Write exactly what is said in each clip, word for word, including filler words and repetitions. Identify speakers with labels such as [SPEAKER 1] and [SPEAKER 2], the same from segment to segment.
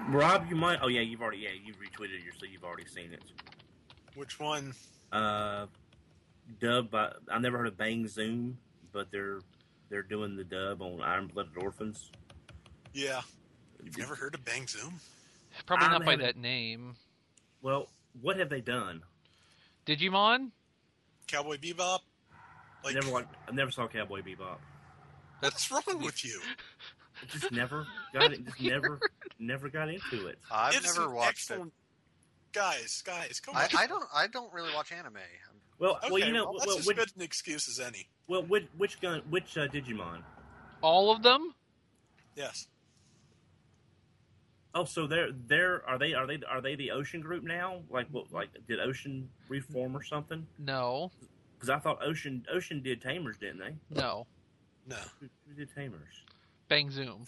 [SPEAKER 1] Rob, you might. Oh yeah, you've already. Yeah, you retweeted it, so you've already seen it.
[SPEAKER 2] Which one?
[SPEAKER 1] Uh, dub by. I never heard of Bang Zoom, but they're they're doing the dub on Iron Blooded Orphans.
[SPEAKER 2] Yeah. You've never heard of Bang Zoom?
[SPEAKER 3] Probably
[SPEAKER 1] I
[SPEAKER 3] not by
[SPEAKER 1] haven't-
[SPEAKER 3] that name.
[SPEAKER 1] Well, what have they done?
[SPEAKER 3] Digimon?
[SPEAKER 2] Cowboy Bebop?
[SPEAKER 1] I never watched, I never saw Cowboy Bebop.
[SPEAKER 2] What's wrong with you?
[SPEAKER 1] I just never got it. Just never, never got into it.
[SPEAKER 4] I've
[SPEAKER 2] It's
[SPEAKER 4] never
[SPEAKER 2] an
[SPEAKER 4] watched
[SPEAKER 2] excellent... Guys, guys, come
[SPEAKER 4] it.
[SPEAKER 2] on.
[SPEAKER 4] I, I don't. I don't really watch anime.
[SPEAKER 1] Well,
[SPEAKER 2] Okay,
[SPEAKER 1] well, you know,
[SPEAKER 2] well, that's
[SPEAKER 1] well,
[SPEAKER 2] as
[SPEAKER 1] which,
[SPEAKER 2] good an excuse as any.
[SPEAKER 1] well, which, which gun, which uh, Digimon?
[SPEAKER 3] All of them?
[SPEAKER 2] Yes.
[SPEAKER 1] Oh, so they're they're are they are they are they the Ocean group now? Like what? Like did Ocean reform or something?
[SPEAKER 3] No.
[SPEAKER 1] Because I thought Ocean Ocean did Tamers, didn't they?
[SPEAKER 3] No.
[SPEAKER 2] No.
[SPEAKER 1] Who, who did Tamers?
[SPEAKER 3] Bang Zoom.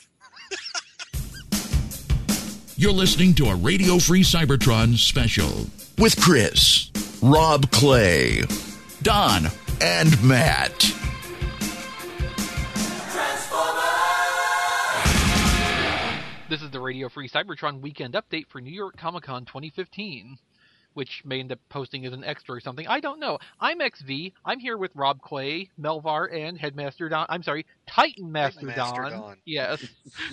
[SPEAKER 5] You're listening to a Radio Free Cybertron special with Chris, Rob Clay, Don, and Matt.
[SPEAKER 3] This is the Radio Free Cybertron weekend update for New York Comic Con twenty fifteen, which may end up posting as an extra or something. I don't know. I'm X V. I'm here with Rob Clay, Melvar, and Headmaster Don. I'm sorry, Titan Master,
[SPEAKER 4] Titan Master
[SPEAKER 3] Don.
[SPEAKER 4] Don.
[SPEAKER 3] Yes.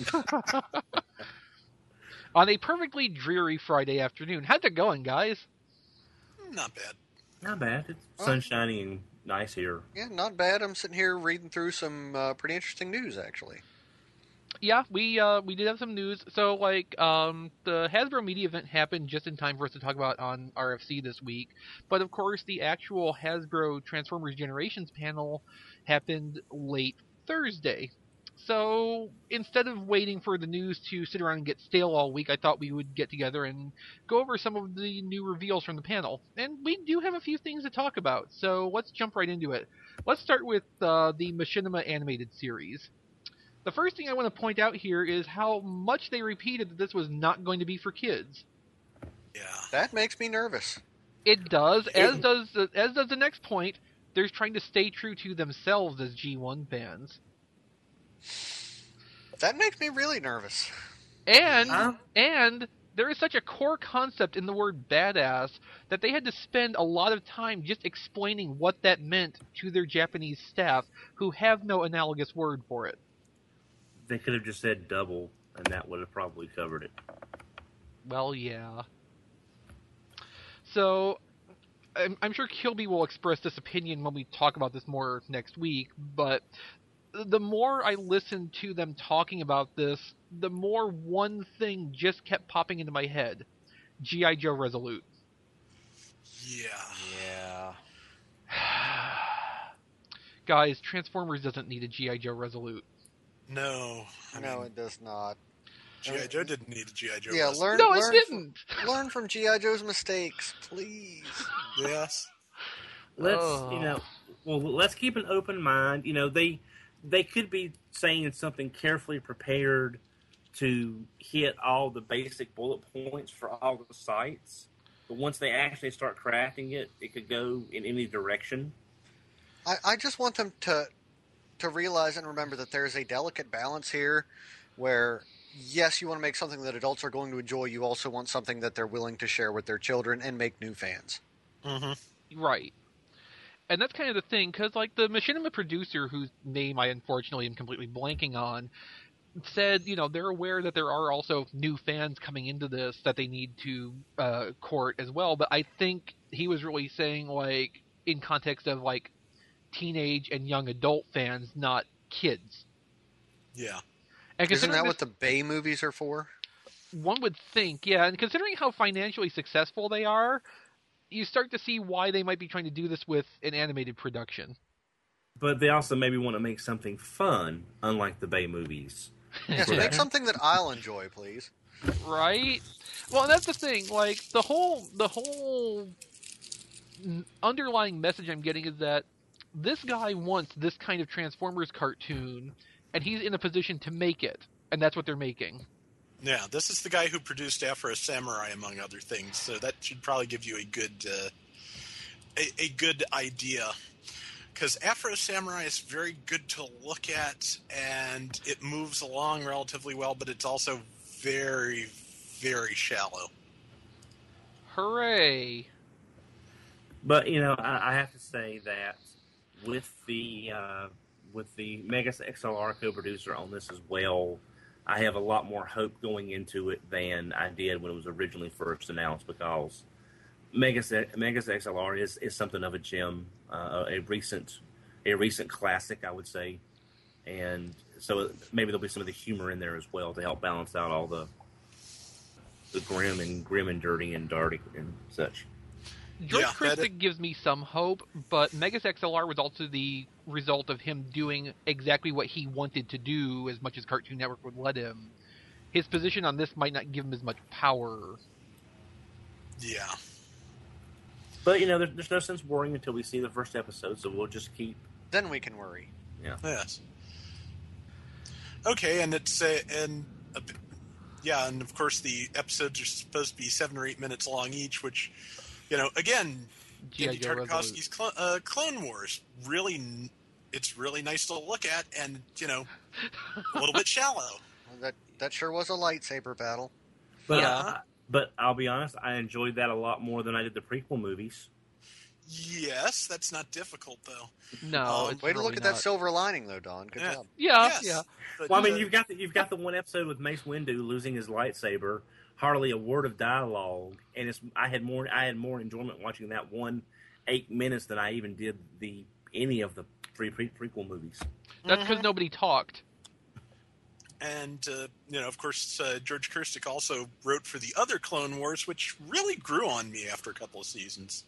[SPEAKER 3] On a perfectly dreary Friday afternoon. How's it going, guys?
[SPEAKER 2] Not bad.
[SPEAKER 1] Not bad. It's
[SPEAKER 4] Oh.
[SPEAKER 1] sunshiny and nice here.
[SPEAKER 4] Yeah, not bad. I'm sitting here reading through some uh, pretty interesting news, actually.
[SPEAKER 3] Yeah, we uh, we did have some news. So, like, um, the Hasbro Media event happened just in time for us to talk about on R F C this week. But, of course, the actual Hasbro Transformers Generations panel happened late Thursday. So, instead of waiting for the news to sit around and get stale all week, I thought we would get together and go over some of the new reveals from the panel. And we do have a few things to talk about, so let's jump right into it. Let's start with uh, the Machinima animated series. The first thing I want to point out here is how much they repeated that this was not going to be for kids.
[SPEAKER 2] Yeah.
[SPEAKER 4] That makes me nervous.
[SPEAKER 3] It does, as does the, as does the next point. They're trying to stay true to themselves as G one fans.
[SPEAKER 4] That makes me really nervous.
[SPEAKER 3] And
[SPEAKER 1] Huh?
[SPEAKER 3] and there is such a core concept in the word badass that they had to spend a lot of time just explaining what that meant to their Japanese staff, who have no analogous word for it.
[SPEAKER 1] They could have just said double, and that would have probably covered it.
[SPEAKER 3] Well, yeah. So, I'm, I'm sure Kilby will express this opinion when we talk about this more next week, but the more I listened to them talking about this, the more one thing just kept popping into my head. G I. Joe Resolute.
[SPEAKER 2] Yeah.
[SPEAKER 4] Yeah.
[SPEAKER 3] Guys, Transformers doesn't need a G I. Joe Resolute.
[SPEAKER 2] No. I
[SPEAKER 4] No,
[SPEAKER 2] mean,
[SPEAKER 4] it does not.
[SPEAKER 2] G I. Joe didn't need a G I. Joe.
[SPEAKER 4] Yeah,
[SPEAKER 2] wrestler.
[SPEAKER 4] learn.
[SPEAKER 3] No, it
[SPEAKER 4] learn
[SPEAKER 3] didn't!
[SPEAKER 4] From, learn from G I. Joe's mistakes, please.
[SPEAKER 2] Yes.
[SPEAKER 1] Let's
[SPEAKER 3] Oh.
[SPEAKER 1] you know, well, let's keep an open mind. You know, they they could be saying something carefully prepared to hit all the basic bullet points for all the sites, but once they actually start crafting it, it could go in any direction.
[SPEAKER 4] I, I just want them to to realize and remember that there's a delicate balance here where, yes, you want to make something that adults are going to enjoy. You also want something that they're willing to share with their children and make new fans.
[SPEAKER 2] Mm-hmm.
[SPEAKER 3] Right. And that's kind of the thing, because, like, the Machinima producer, whose name I unfortunately am completely blanking on, said, you know, they're aware that there are also new fans coming into this that they need to uh, court as well, but I think he was really saying, like, in context of, like, teenage and young adult fans, not kids.
[SPEAKER 2] Yeah.
[SPEAKER 3] And
[SPEAKER 4] Isn't that
[SPEAKER 3] considering
[SPEAKER 4] what the Bay movies are for?
[SPEAKER 3] this- one would think, yeah, and considering how financially successful they are, you start to see why they might be trying to do this with an animated production.
[SPEAKER 1] But they also maybe want to make something fun, unlike the Bay movies.
[SPEAKER 4] Yes,
[SPEAKER 1] Yeah.
[SPEAKER 4] make something that I'll enjoy, please.
[SPEAKER 3] Right? Well, and that's the thing. Like, the whole the whole n- underlying message I'm getting is that this guy wants this kind of Transformers cartoon, and he's in a position to make it, and that's what they're making.
[SPEAKER 2] Yeah, this is the guy who produced Afro Samurai, among other things, so that should probably give you a good uh, a, a good idea. Because Afro Samurai is very good to look at, and it moves along relatively well, but it's also very, very shallow.
[SPEAKER 3] Hooray!
[SPEAKER 1] But you know, I, I have to say that with the uh, with the Megas X L R co-producer on this as well, I have a lot more hope going into it than I did when it was originally first announced, because Megas Megas X L R is, is something of a gem, uh, a recent a recent classic, I would say, and so maybe there'll be some of the humor in there as well to help balance out all the the grim and grim and dirty and darty and such.
[SPEAKER 3] George
[SPEAKER 2] Yeah, that
[SPEAKER 3] Christic gives me some hope, but Megas X L R was also the result of him doing exactly what he wanted to do as much as Cartoon Network would let him. His position on this might not give him as much power.
[SPEAKER 2] Yeah.
[SPEAKER 1] But, you know, there, there's no sense worrying until we see the first episode, so we'll just keep...
[SPEAKER 4] Then we can worry.
[SPEAKER 1] Yeah.
[SPEAKER 2] Yes. Okay, and it's uh, and uh, yeah, and of course the episodes are supposed to be seven or eight minutes long each, which, you know, again,
[SPEAKER 3] G I.
[SPEAKER 2] Andy
[SPEAKER 3] Joe
[SPEAKER 2] Tartakovsky's Clo- uh, Clone Wars really, it's really nice to look at, and you know, a little bit shallow.
[SPEAKER 4] That that sure was a lightsaber battle.
[SPEAKER 1] But,
[SPEAKER 3] Yeah.
[SPEAKER 1] uh, but I'll be honest, I enjoyed that a lot more than I did the prequel movies.
[SPEAKER 2] Yes, that's not difficult though.
[SPEAKER 3] No,
[SPEAKER 2] Um,
[SPEAKER 3] it's
[SPEAKER 4] Way to
[SPEAKER 3] really
[SPEAKER 4] look at
[SPEAKER 3] not.
[SPEAKER 4] that silver lining, though, Don. Good
[SPEAKER 2] Yeah.
[SPEAKER 4] job.
[SPEAKER 3] Yeah,
[SPEAKER 2] Yes,
[SPEAKER 3] yeah.
[SPEAKER 2] but,
[SPEAKER 1] Well, I mean,
[SPEAKER 2] uh,
[SPEAKER 1] you've got the, you've got the one episode with Mace Windu losing his lightsaber, hardly a word of dialogue, and it's I had more I had more enjoyment watching that one eight minutes than I even did the any of the three pre- prequel movies.
[SPEAKER 3] That's because nobody talked.
[SPEAKER 2] And, uh, you know, of course, uh, George Christic also wrote for the other Clone Wars, which really grew on me after a couple of seasons.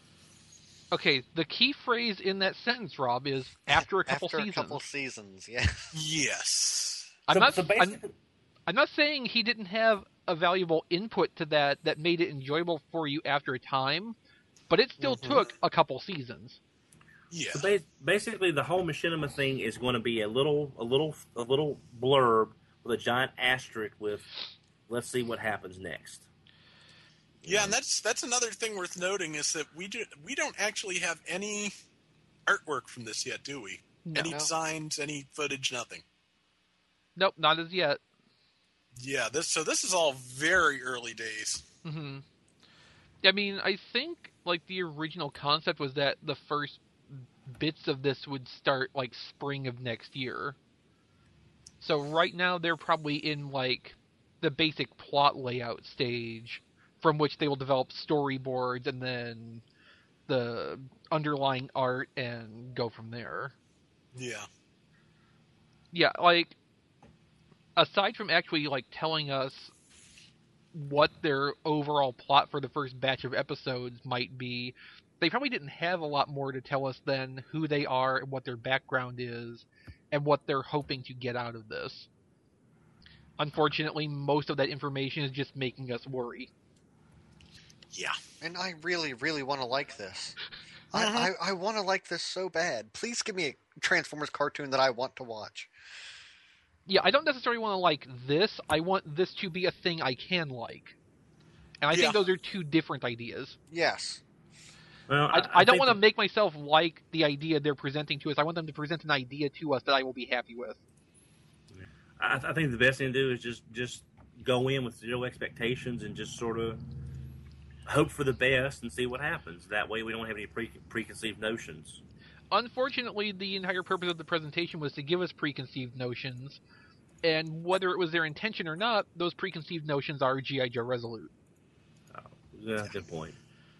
[SPEAKER 3] Okay, the key phrase in that sentence, Rob, is after a couple
[SPEAKER 4] After
[SPEAKER 3] seasons.
[SPEAKER 4] a couple seasons, yeah.
[SPEAKER 2] Yes.
[SPEAKER 3] I'm
[SPEAKER 1] So-
[SPEAKER 3] not.
[SPEAKER 1] so
[SPEAKER 3] I'm,
[SPEAKER 1] basically-
[SPEAKER 3] I'm not saying he didn't have a valuable input to that that made it enjoyable for you after a time, but it still
[SPEAKER 4] Mhm.
[SPEAKER 3] took a couple seasons.
[SPEAKER 2] Yeah.
[SPEAKER 1] So ba- basically, the whole machinima thing is going to be a little, a little, a little blurb with a giant asterisk with, "Let's see what happens next."
[SPEAKER 2] Yeah, and that's that's another thing worth noting is that we do we don't actually have any artwork from this yet, do we?
[SPEAKER 3] No.
[SPEAKER 2] Any
[SPEAKER 4] No.
[SPEAKER 2] designs, any footage, nothing.
[SPEAKER 3] Nope, not as yet.
[SPEAKER 2] Yeah, this so this is all very early days.
[SPEAKER 3] hmm I mean, I think like the original concept was that the first bits of this would start like spring of next year. So right now they're probably in like the basic plot layout stage, from which they will develop storyboards and then the underlying art and go from there.
[SPEAKER 2] Yeah.
[SPEAKER 3] Yeah, like aside from actually like telling us what their overall plot for the first batch of episodes might be, they probably didn't have a lot more to tell us than who they are and what their background is and what they're hoping to get out of this. Unfortunately, most of that information is just making us worry.
[SPEAKER 2] Yeah.
[SPEAKER 4] And I really, really want to like this.
[SPEAKER 2] Mhm.
[SPEAKER 4] I, I, I want to like this so bad. Please give me a Transformers cartoon that I want to watch.
[SPEAKER 3] Yeah, I don't necessarily want to like this. I want this to be a thing I can like. And I
[SPEAKER 2] Yeah.
[SPEAKER 3] think those are two different ideas.
[SPEAKER 4] Yes.
[SPEAKER 1] Well,
[SPEAKER 3] I, I, don't
[SPEAKER 1] think
[SPEAKER 3] want to
[SPEAKER 1] that-
[SPEAKER 3] make myself like the idea they're presenting to us. I want them to present an idea to us that I will be happy with.
[SPEAKER 1] I, I think the best thing to do is just just go in with zero expectations and just sort of hope for the best and see what happens. That way, we don't have any pre- preconceived notions.
[SPEAKER 3] Unfortunately, the entire purpose of the presentation was to give us preconceived notions, and whether it was their intention or not, those preconceived notions are G I. Joe Resolute.
[SPEAKER 1] Yeah, good point.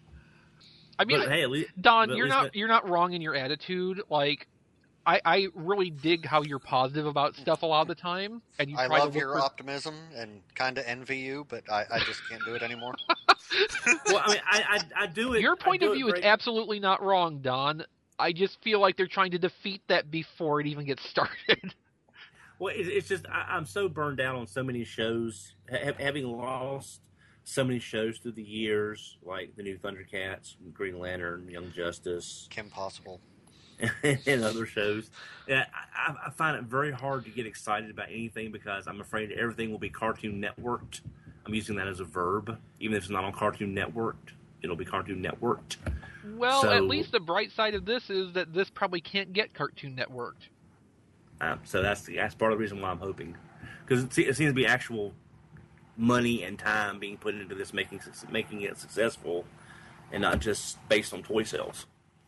[SPEAKER 3] I mean,
[SPEAKER 1] but hey, at least,
[SPEAKER 3] Don,
[SPEAKER 1] but at
[SPEAKER 3] you're
[SPEAKER 1] least
[SPEAKER 3] not
[SPEAKER 1] that-
[SPEAKER 3] you're not wrong in your attitude. Like, I, I really dig how you're positive about stuff a lot of the time, and you
[SPEAKER 4] I
[SPEAKER 3] try
[SPEAKER 4] love
[SPEAKER 3] to look
[SPEAKER 4] your
[SPEAKER 3] for...
[SPEAKER 4] optimism and kind of envy you, but I, I just can't do it anymore.
[SPEAKER 1] well, I mean, I, I, I do it.
[SPEAKER 3] Your
[SPEAKER 1] I
[SPEAKER 3] point
[SPEAKER 1] do
[SPEAKER 3] of
[SPEAKER 1] it
[SPEAKER 3] view is
[SPEAKER 1] great-
[SPEAKER 3] absolutely not wrong, Don. I just feel like they're trying to defeat that before it even gets started.
[SPEAKER 1] Well, it, it's just I, I'm so burned out on so many shows, ha- having lost so many shows through the years, like the new Thundercats, Green Lantern, Young Justice,
[SPEAKER 4] Kim Possible.
[SPEAKER 1] and other shows. Yeah, I, I find it very hard to get excited about anything because I'm afraid everything will be Cartoon Networked. I'm using that as a verb, even if it's not on Cartoon Network. It'll be Cartoon Networked.
[SPEAKER 3] Well,
[SPEAKER 1] So-
[SPEAKER 3] at least the bright side of this is that this probably can't get Cartoon Networked.
[SPEAKER 1] Um, so that's the, that's part of the reason why I'm hoping, because it, se- it seems to be actual money and time being put into this, making making it successful, and not just based on toy sales.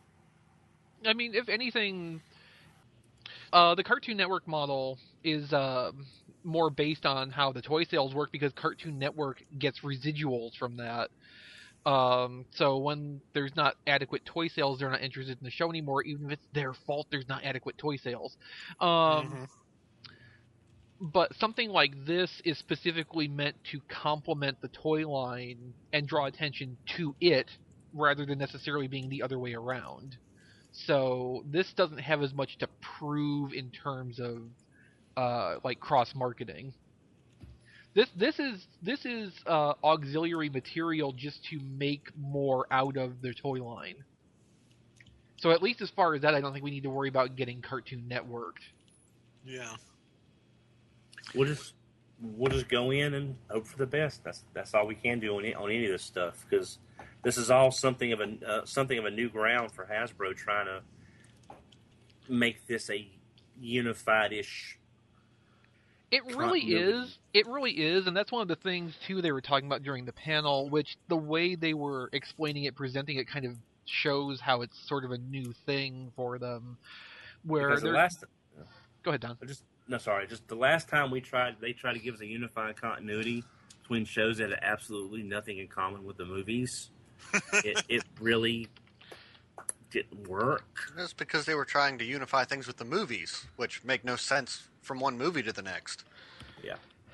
[SPEAKER 3] I mean, if anything, uh, the Cartoon Network model is uh, more based on how the toy sales work, because Cartoon Network gets residuals from that. Um, so when there's not adequate toy sales, they're not interested in the show anymore, even if it's their fault there's not adequate toy sales. Um, mm-hmm. But something like this is specifically meant to complement the toy line and draw attention to it, rather than necessarily being the other way around. So this doesn't have as much to prove in terms of uh, like cross-marketing. This this is this is uh, auxiliary material just to make more out of their toy line. So at least as far as that, I don't think we need to worry about getting Cartoon Networked.
[SPEAKER 2] Yeah.
[SPEAKER 1] We'll just we'll just go in and hope for the best. That's that's all we can do on on any of this stuff, because this is all something of a uh, something of a new ground for Hasbro, trying to make this a unified-ish.
[SPEAKER 3] It really is. It really is, and that's one of the things too they were talking about during the panel. Which the way they were explaining it, presenting it, kind of shows how it's sort of a new thing for them. Where
[SPEAKER 1] the last,
[SPEAKER 3] go ahead, Don.
[SPEAKER 1] Just no, sorry. Just the last time we tried, they tried to give us a unified continuity between shows that had absolutely nothing in common with the movies. it, it really didn't work.
[SPEAKER 4] That's because they were trying to unify things with the movies, which make no sense from one movie to the next.
[SPEAKER 1] Yeah.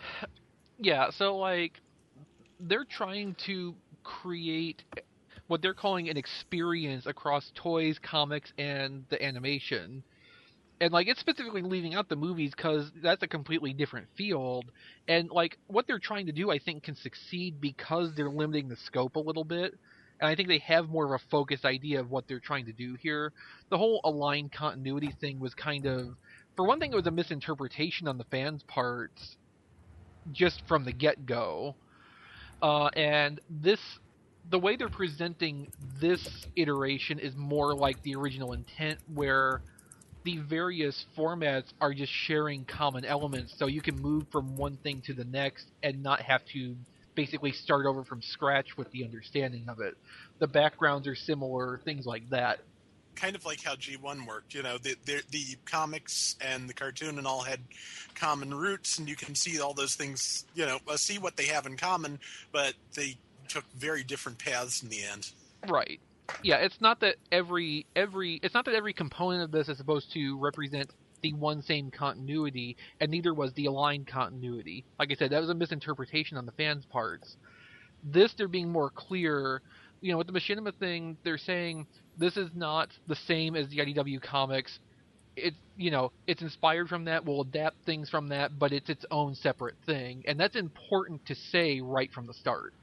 [SPEAKER 3] Yeah, so, like, they're trying to create what they're calling an experience across toys, comics, and the animation. And, like, it's specifically leaving out the movies because that's a completely different field. And, like, what they're trying to do, I think, can succeed because they're limiting the scope a little bit. And I think they have more of a focused idea of what they're trying to do here. The whole aligned continuity thing was kind of... For one thing, it was a misinterpretation on the fans' parts just from the get-go. Uh, and this... The way they're presenting this iteration is more like the original intent, where the various formats are just sharing common elements, so you can move from one thing to the next and not have to basically start over from scratch with the understanding of it. The backgrounds are similar, things like that.
[SPEAKER 2] Kind of like how G one worked, you know, the, the the comics and the cartoon and all had common roots, and you can see all those things, you know, uh, see what they have in common, but they took very different paths in the end.
[SPEAKER 3] Right. Yeah, it's not that every every it's not that every component of this is supposed to represent the one same continuity, and neither was the aligned continuity. Like I said, that was a misinterpretation on the fans' parts. This, they're being more clear. You know, with the Machinima thing, they're saying this is not the same as the I D W comics. It's, you know, it's inspired from that, we'll adapt things from that, but it's its own separate thing. And that's important to say right from the start.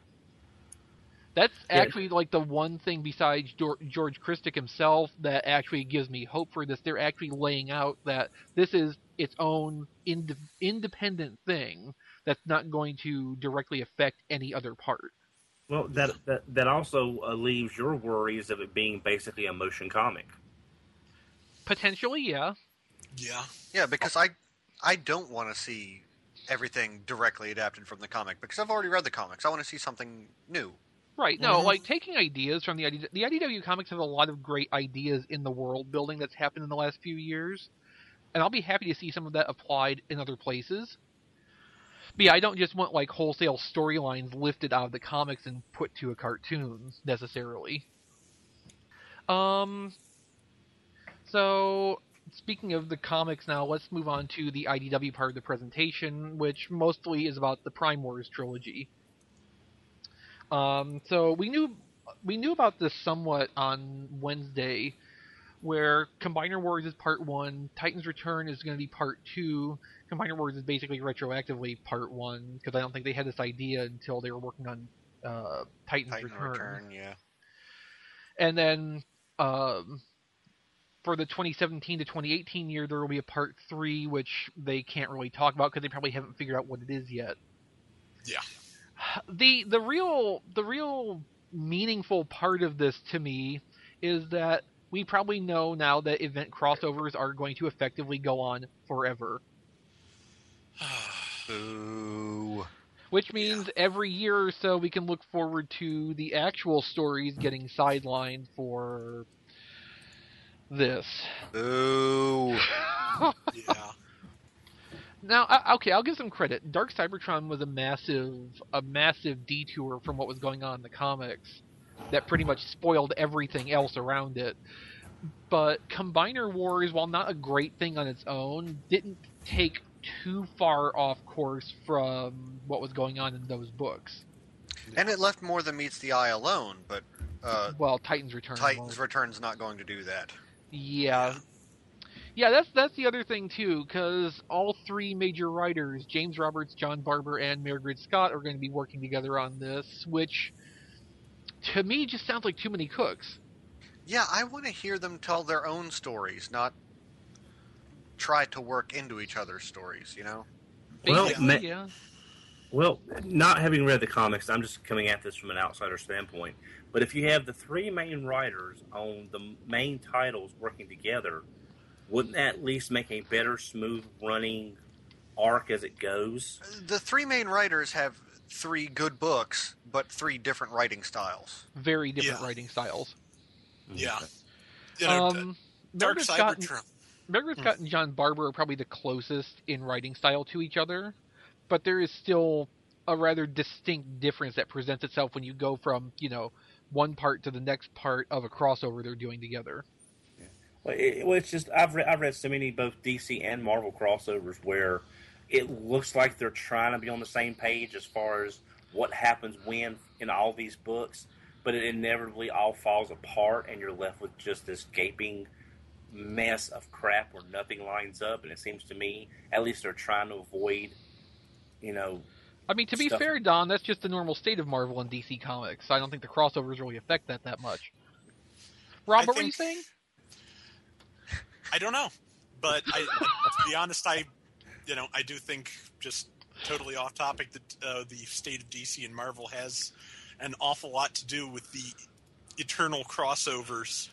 [SPEAKER 3] That's actually yeah. like the one thing besides George Christic himself that actually gives me hope for this. They're actually laying out that this is its own ind- independent thing that's not going to directly affect any other part.
[SPEAKER 1] Well, that that, that also uh, leaves your worries of it being basically a motion comic.
[SPEAKER 3] Potentially, yeah.
[SPEAKER 2] Yeah.
[SPEAKER 4] Yeah, because I I don't want to see everything directly adapted from the comic, because I've already read the comics. I want to see something new.
[SPEAKER 3] Right, no, mm-hmm. like taking ideas from the I D W... The I D W comics have a lot of great ideas in the world building that's happened in the last few years, and I'll be happy to see some of that applied in other places. But yeah, I don't just want like wholesale storylines lifted out of the comics and put to a cartoon, necessarily. Um, so, speaking of the comics now, let's move on to the I D W part of the presentation, which mostly is about the Prime Wars trilogy. Um, so we knew we knew about this somewhat on Wednesday, where Combiner Wars is part one, Titans Return is going to be part two. Combiner Wars is basically retroactively part one, because I don't think they had this idea until they were working on uh, Titans
[SPEAKER 4] Titan
[SPEAKER 3] Return.
[SPEAKER 4] Return. Yeah.
[SPEAKER 3] And then um, for the twenty seventeen to twenty eighteen year, there will be a part three, which they can't really talk about because they probably haven't figured out what it is yet.
[SPEAKER 2] Yeah.
[SPEAKER 3] The the real the real meaningful part of this to me is that we probably know now that event crossovers are going to effectively go on forever.
[SPEAKER 4] Boo.
[SPEAKER 3] Which means
[SPEAKER 2] Yeah.
[SPEAKER 3] every year or so we can look forward to the actual stories getting sidelined for this.
[SPEAKER 4] Boo.
[SPEAKER 2] Yeah.
[SPEAKER 3] Now, I- okay, I'll give some credit. Dark Cybertron was a massive, a massive detour from what was going on in the comics that pretty much spoiled everything else around it. But Combiner Wars, while not a great thing on its own, didn't take too far off course from what was going on in those books.
[SPEAKER 4] And it left more than meets the eye alone, but uh,
[SPEAKER 3] Well, Titan's Return.
[SPEAKER 4] Titan's
[SPEAKER 3] won't.
[SPEAKER 4] Return's not going to do that.
[SPEAKER 3] Yeah. Yeah, that's that's the other thing too, because all three major writers, James Roberts, John Barber, and Margaret Scott, are going to be working together on this, which to me just sounds like too many cooks.
[SPEAKER 4] Yeah, I want to hear them tell their own stories, not try to work into each other's stories, you know?
[SPEAKER 1] Well,
[SPEAKER 3] Basically,
[SPEAKER 1] ma-
[SPEAKER 3] yeah.
[SPEAKER 1] Well, not having read the comics, I'm just coming at this from an outsider standpoint. But if you have the three main writers on the main titles working together, wouldn't that at least make a better, smooth running arc as it goes?
[SPEAKER 4] The three main writers have three good books, but three different writing styles.
[SPEAKER 3] Very different
[SPEAKER 2] Yeah.
[SPEAKER 3] writing styles.
[SPEAKER 2] Yeah. You know,
[SPEAKER 3] Um,
[SPEAKER 2] Dark
[SPEAKER 3] Margaret Scott, and,
[SPEAKER 2] Cybertron.
[SPEAKER 3] Margaret Scott and John Barber are probably the closest in writing style to each other, but there is still a rather distinct difference that presents itself when you go from, you know, one part to the next part of a crossover they're doing together.
[SPEAKER 1] Well, it, well, it's just I've read I've read so many both D C and Marvel crossovers where it looks like they're trying to be on the same page as far as what happens when in all these books, but it inevitably all falls apart, and you're left with just this gaping mess of crap where nothing lines up. And it seems to me, at least they're trying to avoid, you know.
[SPEAKER 3] I mean, to be
[SPEAKER 1] Stuff.
[SPEAKER 3] fair, Don, that's just the normal state of Marvel and D C Comics. So I don't think the crossovers really affect that that much. Rob,
[SPEAKER 2] I
[SPEAKER 3] what were you
[SPEAKER 2] think-
[SPEAKER 3] saying?
[SPEAKER 2] I don't know, but I, to be honest, I, you know, I do think, just totally off topic, that uh, the state of D C and Marvel has an awful lot to do with the eternal crossovers,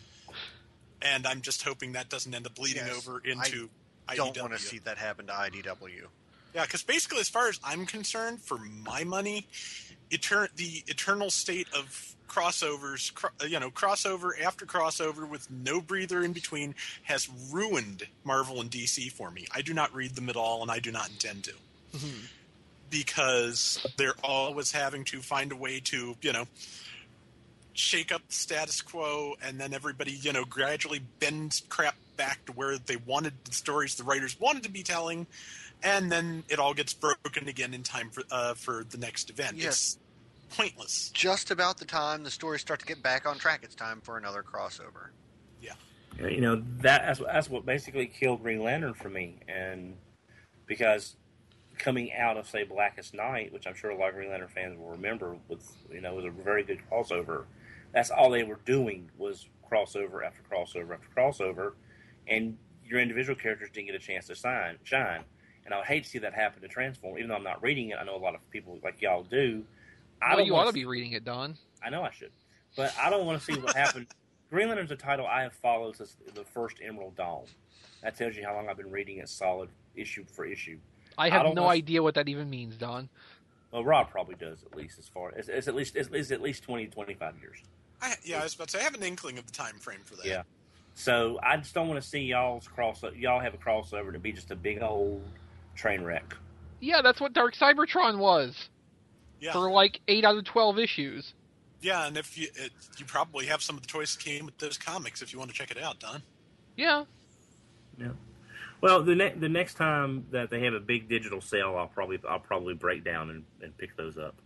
[SPEAKER 2] and I'm just hoping that doesn't end up bleeding
[SPEAKER 4] Yes,
[SPEAKER 2] over into
[SPEAKER 4] I
[SPEAKER 2] I D W.
[SPEAKER 4] don't want to see that happen to I D W.
[SPEAKER 2] Yeah, because basically, as far as I'm concerned, for my money, etern- the eternal state of crossovers, cro- you know, crossover after crossover with no breather in between, has ruined Marvel and D C for me. I do not read them at all, and I do not intend to.
[SPEAKER 3] Mhm.
[SPEAKER 2] Because they're always having to find a way to, you know, shake up the status quo, and then everybody, you know, gradually bends crap back to where they wanted the stories the writers wanted to be telling, and then it all gets broken again in time for uh, for the next event.
[SPEAKER 4] Yes.
[SPEAKER 2] It's pointless.
[SPEAKER 4] Just about the time the stories start to get back on track, it's time for another crossover.
[SPEAKER 1] You know, that that's, that's what basically killed Green Lantern for me, and because coming out of, say, Blackest Night, which I'm sure a lot of Green Lantern fans will remember, was, you know, was a very good crossover. That's all they were doing was crossover after crossover after crossover, and your individual characters didn't get a chance to shine. shine. And I would hate to see that happen to Transform. Even though I'm not reading it, I know a lot of people like y'all do. I
[SPEAKER 3] Well,
[SPEAKER 1] don't
[SPEAKER 3] you
[SPEAKER 1] wanna
[SPEAKER 3] ought to
[SPEAKER 1] see-
[SPEAKER 3] be reading it, Don.
[SPEAKER 1] I know I should, but I don't want to see what happened. Green Lantern's a title I have followed since the first Emerald Dawn. That tells you how long I've been reading it, solid issue for issue.
[SPEAKER 3] I
[SPEAKER 1] I
[SPEAKER 3] have
[SPEAKER 1] don't
[SPEAKER 3] no
[SPEAKER 1] know-
[SPEAKER 3] idea what that even means, Don.
[SPEAKER 1] Well, Rob probably does, at least as far as it's at least it's, it's at least twenty, twenty-five years.
[SPEAKER 2] I, yeah, I was about to say, I have an inkling of the time frame for that.
[SPEAKER 1] Yeah. So I just don't want to see y'all's cross. Y'all have a crossover to be just a big old train wreck.
[SPEAKER 3] Yeah, that's what Dark Cybertron was
[SPEAKER 2] Yeah.
[SPEAKER 3] for like eight out of twelve issues.
[SPEAKER 2] Yeah, and if you it, you probably have some of the toys that came with those comics if you want to check it out, Don.
[SPEAKER 3] Yeah.
[SPEAKER 1] Yeah. Well, the ne- the next time that they have a big digital sale, I'll probably I'll probably break down and, and pick those up.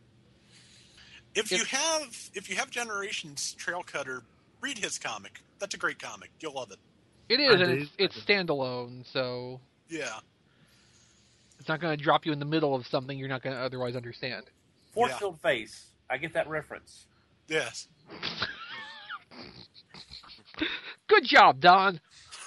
[SPEAKER 2] If
[SPEAKER 3] If-
[SPEAKER 2] you have if you have Generations Trail Cutter, read his comic. That's a great comic. You'll love it.
[SPEAKER 3] It is,
[SPEAKER 1] I
[SPEAKER 3] and
[SPEAKER 1] do.
[SPEAKER 3] it's, it's standalone, so
[SPEAKER 2] Yeah.
[SPEAKER 3] it's not going to drop you in the middle of something you're not going to otherwise understand.
[SPEAKER 1] Force
[SPEAKER 2] Yeah.
[SPEAKER 1] field face. I get that reference.
[SPEAKER 2] Yes.
[SPEAKER 3] Good job, Don.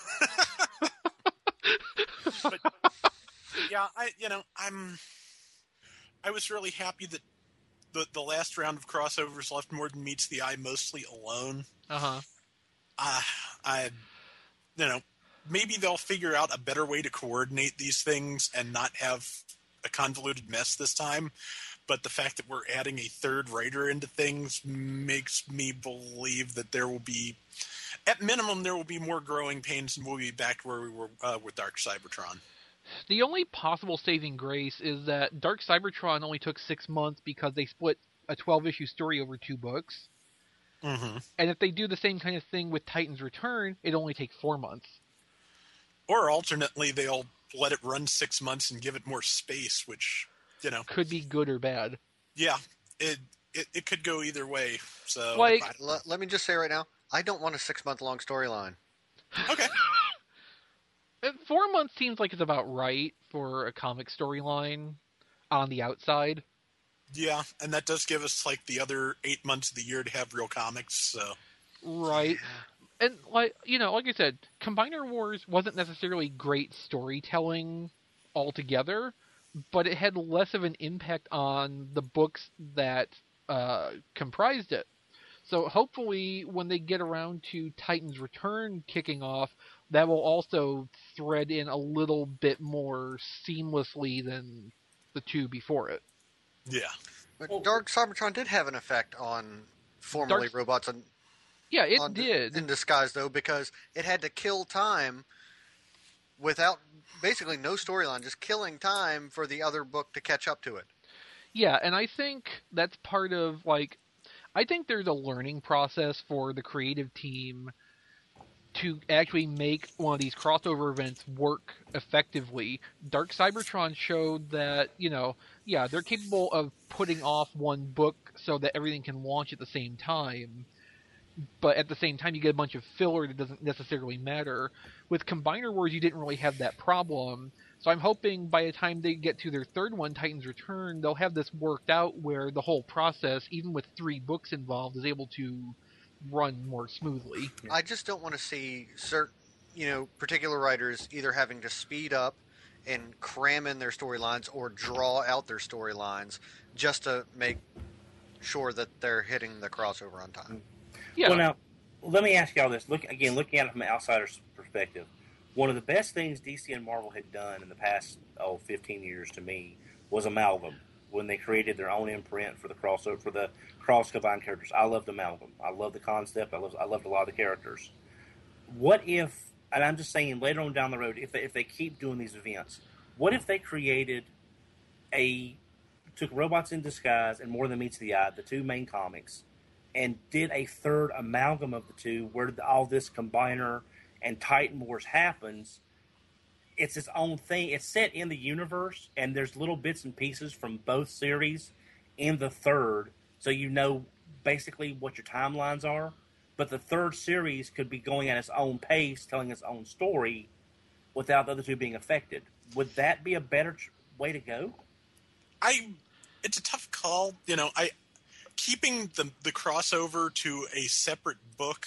[SPEAKER 2] Yeah, I you know, I'm I was really happy that the the last round of crossovers left more than meets the eye mostly alone.
[SPEAKER 3] Uh huh.
[SPEAKER 2] Uh, I you know, maybe they'll figure out a better way to coordinate these things and not have a convoluted mess this time. But the fact that we're adding a third writer into things makes me believe that there will be, at minimum, there will be more growing pains, and we'll be back to where we were uh, with Dark Cybertron.
[SPEAKER 3] The only possible saving grace is that Dark Cybertron only took six months because they split a twelve-issue story over two books.
[SPEAKER 2] Mm-hmm.
[SPEAKER 3] And if they do the same kind of thing with Titan's Return, it'd only take four months.
[SPEAKER 2] Or alternately, they'll let it run six months and give it more space, which... You know,
[SPEAKER 3] could be good or bad.
[SPEAKER 2] Yeah, it it, it could go either way. So,
[SPEAKER 3] like,
[SPEAKER 2] I,
[SPEAKER 4] let, let me just say right now, I don't want a six month long storyline.
[SPEAKER 2] Okay.
[SPEAKER 3] Four months seems like it's about right for a comic storyline on the outside.
[SPEAKER 2] Yeah, and that does give us like the other eight months of the year to have real comics. So,
[SPEAKER 3] right. And like you know, like I said, Combiner Wars wasn't necessarily great storytelling altogether. But it had less of an impact on the books that uh, comprised it. So hopefully when they get around to Titan's Return kicking off, that will also thread in a little bit more seamlessly than the two before it.
[SPEAKER 2] Yeah.
[SPEAKER 4] But well, Dark Cybertron did have an effect on formerly
[SPEAKER 3] Dark...
[SPEAKER 4] robots. On,
[SPEAKER 3] yeah, it
[SPEAKER 4] on,
[SPEAKER 3] did.
[SPEAKER 4] In disguise, though, because it had to kill time without... basically no storyline, just killing time for the other book to catch up to it.
[SPEAKER 3] Yeah, and I think that's part of, like, I think there's a learning process for the creative team to actually make one of these crossover events work effectively. Dark Cybertron showed that, you know, yeah, they're capable of putting off one book so that everything can launch at the same time. But at the same time, you get a bunch of filler that doesn't necessarily matter. With Combiner Wars, you didn't really have that problem. So I'm hoping by the time they get to their third one, Titan's Return, they'll have this worked out where the whole process, even with three books involved, is able to run more smoothly.
[SPEAKER 4] I just don't want to see certain, you know, particular writers either having to speed up and cram in their storylines or draw out their storylines just to make sure that they're hitting the crossover on time.
[SPEAKER 3] Yeah.
[SPEAKER 1] Well, now, let me ask y'all this. Look again, looking at it from an outsider's perspective, one of the best things D C and Marvel had done in the past oh, fifteen years to me was Amalgam, when they created their own imprint for the crossover for the cross combined characters. I loved Amalgam. I love the concept. I loved, I loved a lot of the characters. What if, and I'm just saying later on down the road, if they, if they keep doing these events, what if they created a took Robots in Disguise and More Than Meets the Eye, the two main comics, and did a third amalgam of the two where all this Combiner and Titan Wars happens? It's its own thing. It's set in the universe, and there's little bits and pieces from both series in the third, so you know basically what your timelines are. But the third series could be going at its own pace, telling its own story, without the other two being affected. Would that be a better tr- way to go?
[SPEAKER 2] I. It's a tough call. You know, I keeping the the crossover to a separate book.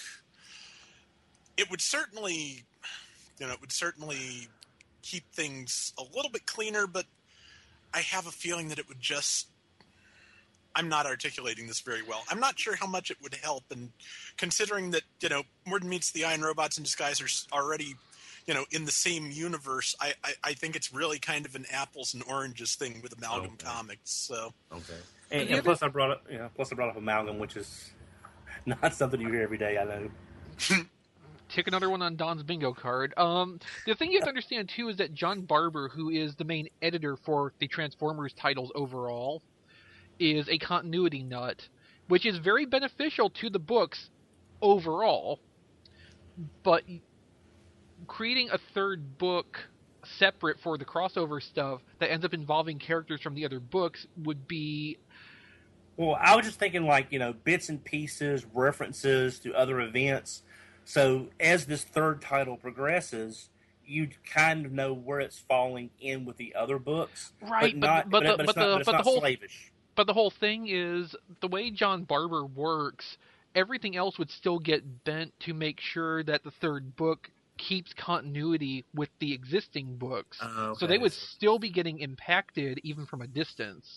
[SPEAKER 2] It would certainly, you know, it would certainly keep things a little bit cleaner. But I have a feeling that it would just. I'm not articulating this very well. I'm not sure how much it would help, and considering that, you know, More Than Meets the Eye and Robots in Disguise are already, you know, in the same universe, I, I, I think it's really kind of an apples and oranges thing with Amalgam okay. Comics. So
[SPEAKER 1] okay, and, and plus I brought up, you know, plus I brought up Amalgam, which is not something you hear every day. I know.
[SPEAKER 3] Tick another one on Don's bingo card. Um, the thing you have to understand too is that John Barber, who is the main editor for the Transformers titles overall, is a continuity nut, which is very beneficial to the books overall. But creating a third book separate for the crossover stuff that ends up involving characters from the other books would be...
[SPEAKER 1] Well, I was just thinking like, you know, bits and pieces, references to other events. So as this third title progresses, you kind of know where it's falling in with the other books.
[SPEAKER 3] Right,
[SPEAKER 1] but, not,
[SPEAKER 3] but, but,
[SPEAKER 1] but,
[SPEAKER 3] the,
[SPEAKER 1] it's
[SPEAKER 3] but,
[SPEAKER 1] not,
[SPEAKER 3] the,
[SPEAKER 1] but it's
[SPEAKER 3] but
[SPEAKER 1] not
[SPEAKER 3] the whole
[SPEAKER 1] slavish.
[SPEAKER 3] But the whole thing is, the way John Barber works, everything else would still get bent to make sure that the third book keeps continuity with the existing books.
[SPEAKER 1] Uh, okay.
[SPEAKER 3] So they would still be getting impacted even from a distance.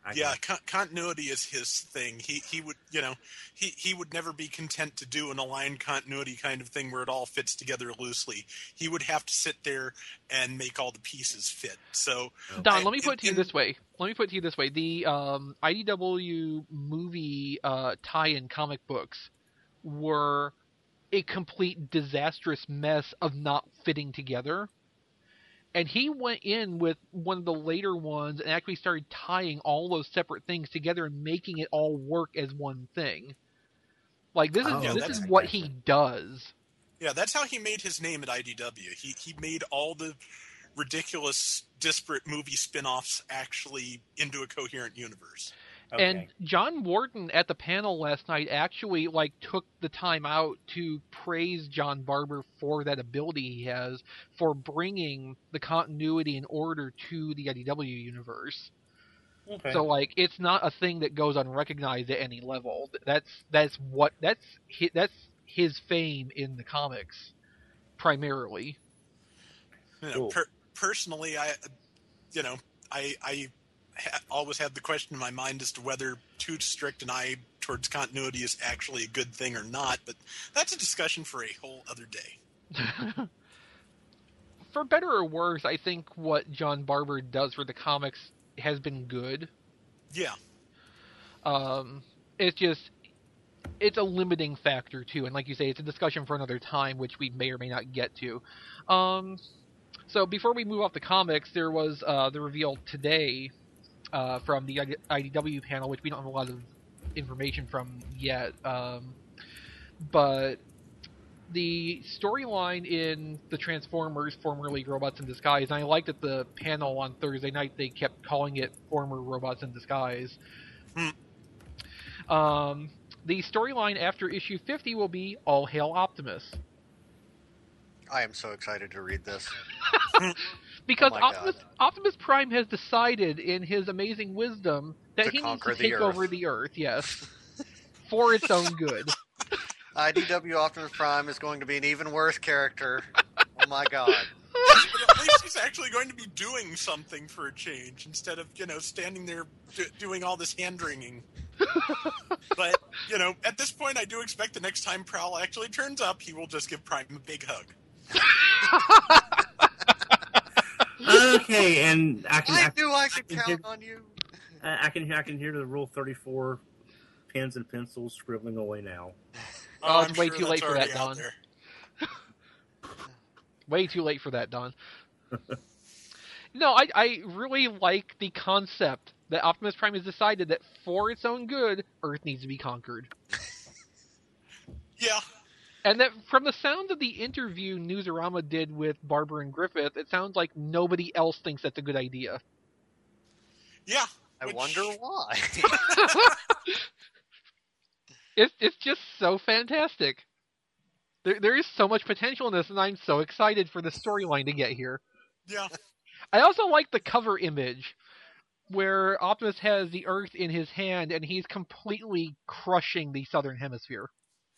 [SPEAKER 1] I
[SPEAKER 2] Yeah,
[SPEAKER 1] can,
[SPEAKER 2] con- continuity is his thing. He he would, you know, he, he would never be content to do an aligned continuity kind of thing where it all fits together loosely. He would have to sit there and make all the pieces fit. So,
[SPEAKER 3] Don,
[SPEAKER 2] I-
[SPEAKER 3] let me put
[SPEAKER 2] in-
[SPEAKER 3] it to you
[SPEAKER 2] in-
[SPEAKER 3] this way. Let me put it to you this way. The um, I D W movie uh, tie-in comic books were a complete disastrous mess of not fitting together. And he went in with one of the later ones and actually started tying all those separate things together and making it all work as one thing. Like this is
[SPEAKER 1] Oh,
[SPEAKER 3] this
[SPEAKER 2] that's-
[SPEAKER 3] is what he does.
[SPEAKER 2] yeah, that's how he made his name at I D W. He he made all the ridiculous, disparate movie spin-offs actually into a coherent universe.
[SPEAKER 1] okay.
[SPEAKER 3] And John Warden at the panel last night actually like took the time out to praise John Barber for that ability he has for bringing the continuity and order to the I D W universe.
[SPEAKER 1] okay.
[SPEAKER 3] So like it's not a thing that goes unrecognized at any level. That's that's what that's his, that's his fame in the comics primarily.
[SPEAKER 2] You know,
[SPEAKER 1] Cool.
[SPEAKER 2] per- personally, I, you know, I I ha- always had the question in my mind as to whether too strict an eye towards continuity is actually a good thing or not. But that's a discussion for a whole other day.
[SPEAKER 3] For better or worse, I think what John Barber does for the comics has been good.
[SPEAKER 2] Yeah.
[SPEAKER 3] Um, it's just it's a limiting factor too, and like you say, it's a discussion for another time, which we may or may not get to. Um, so before we move off the comics, there was uh, the reveal today uh, from the I D W panel, which we don't have a lot of information from yet, um, but the storyline in the Transformers, formerly Robots in Disguise, and I liked at the panel on Thursday night they kept calling it former Robots in Disguise.
[SPEAKER 2] Hmm.
[SPEAKER 3] Um, the storyline after issue fifty will be All Hail Optimus.
[SPEAKER 4] I am so excited to read this.
[SPEAKER 3] Because
[SPEAKER 4] Oh my
[SPEAKER 3] Optimus,
[SPEAKER 4] God.
[SPEAKER 3] Optimus Prime has decided in his amazing wisdom that
[SPEAKER 4] To
[SPEAKER 3] he needs
[SPEAKER 4] conquer
[SPEAKER 3] to
[SPEAKER 4] the
[SPEAKER 3] take
[SPEAKER 4] Earth.
[SPEAKER 3] over the Earth, yes. For its own good.
[SPEAKER 4] I D W Optimus Prime is going to be an even worse character. Oh my god.
[SPEAKER 2] But at least he's actually going to be doing something for a change instead of, you know, standing there do- doing all this hand-wringing. But, you know, at this point, I do expect the next time Prowl actually turns up, he will just give Prime a big hug.
[SPEAKER 1] Okay, and I can
[SPEAKER 4] I
[SPEAKER 1] I,
[SPEAKER 4] knew I could
[SPEAKER 1] can
[SPEAKER 4] count
[SPEAKER 1] hear-
[SPEAKER 4] on you.
[SPEAKER 1] I I can I can hear the Rule thirty-four pens and pencils scribbling away now.
[SPEAKER 3] Oh,
[SPEAKER 2] I'm
[SPEAKER 3] it's way
[SPEAKER 2] sure
[SPEAKER 3] too
[SPEAKER 2] that's
[SPEAKER 3] late for that,
[SPEAKER 2] already out
[SPEAKER 3] Don.
[SPEAKER 2] there.
[SPEAKER 3] Way too late for that, Don. No, I, I really like the concept that Optimus Prime has decided that for its own good, Earth needs to be conquered.
[SPEAKER 2] Yeah.
[SPEAKER 3] And that from the sound of the interview Newsarama did with Barber and Griffith, it sounds like nobody else thinks that's a good idea.
[SPEAKER 2] Yeah.
[SPEAKER 4] I
[SPEAKER 2] which-
[SPEAKER 4] wonder why.
[SPEAKER 3] It's it's just so fantastic. There there is so much potential in this, and I'm so excited for the storyline to get here.
[SPEAKER 2] Yeah.
[SPEAKER 3] I also like the cover image where Optimus has the Earth in his hand and he's completely crushing the Southern Hemisphere.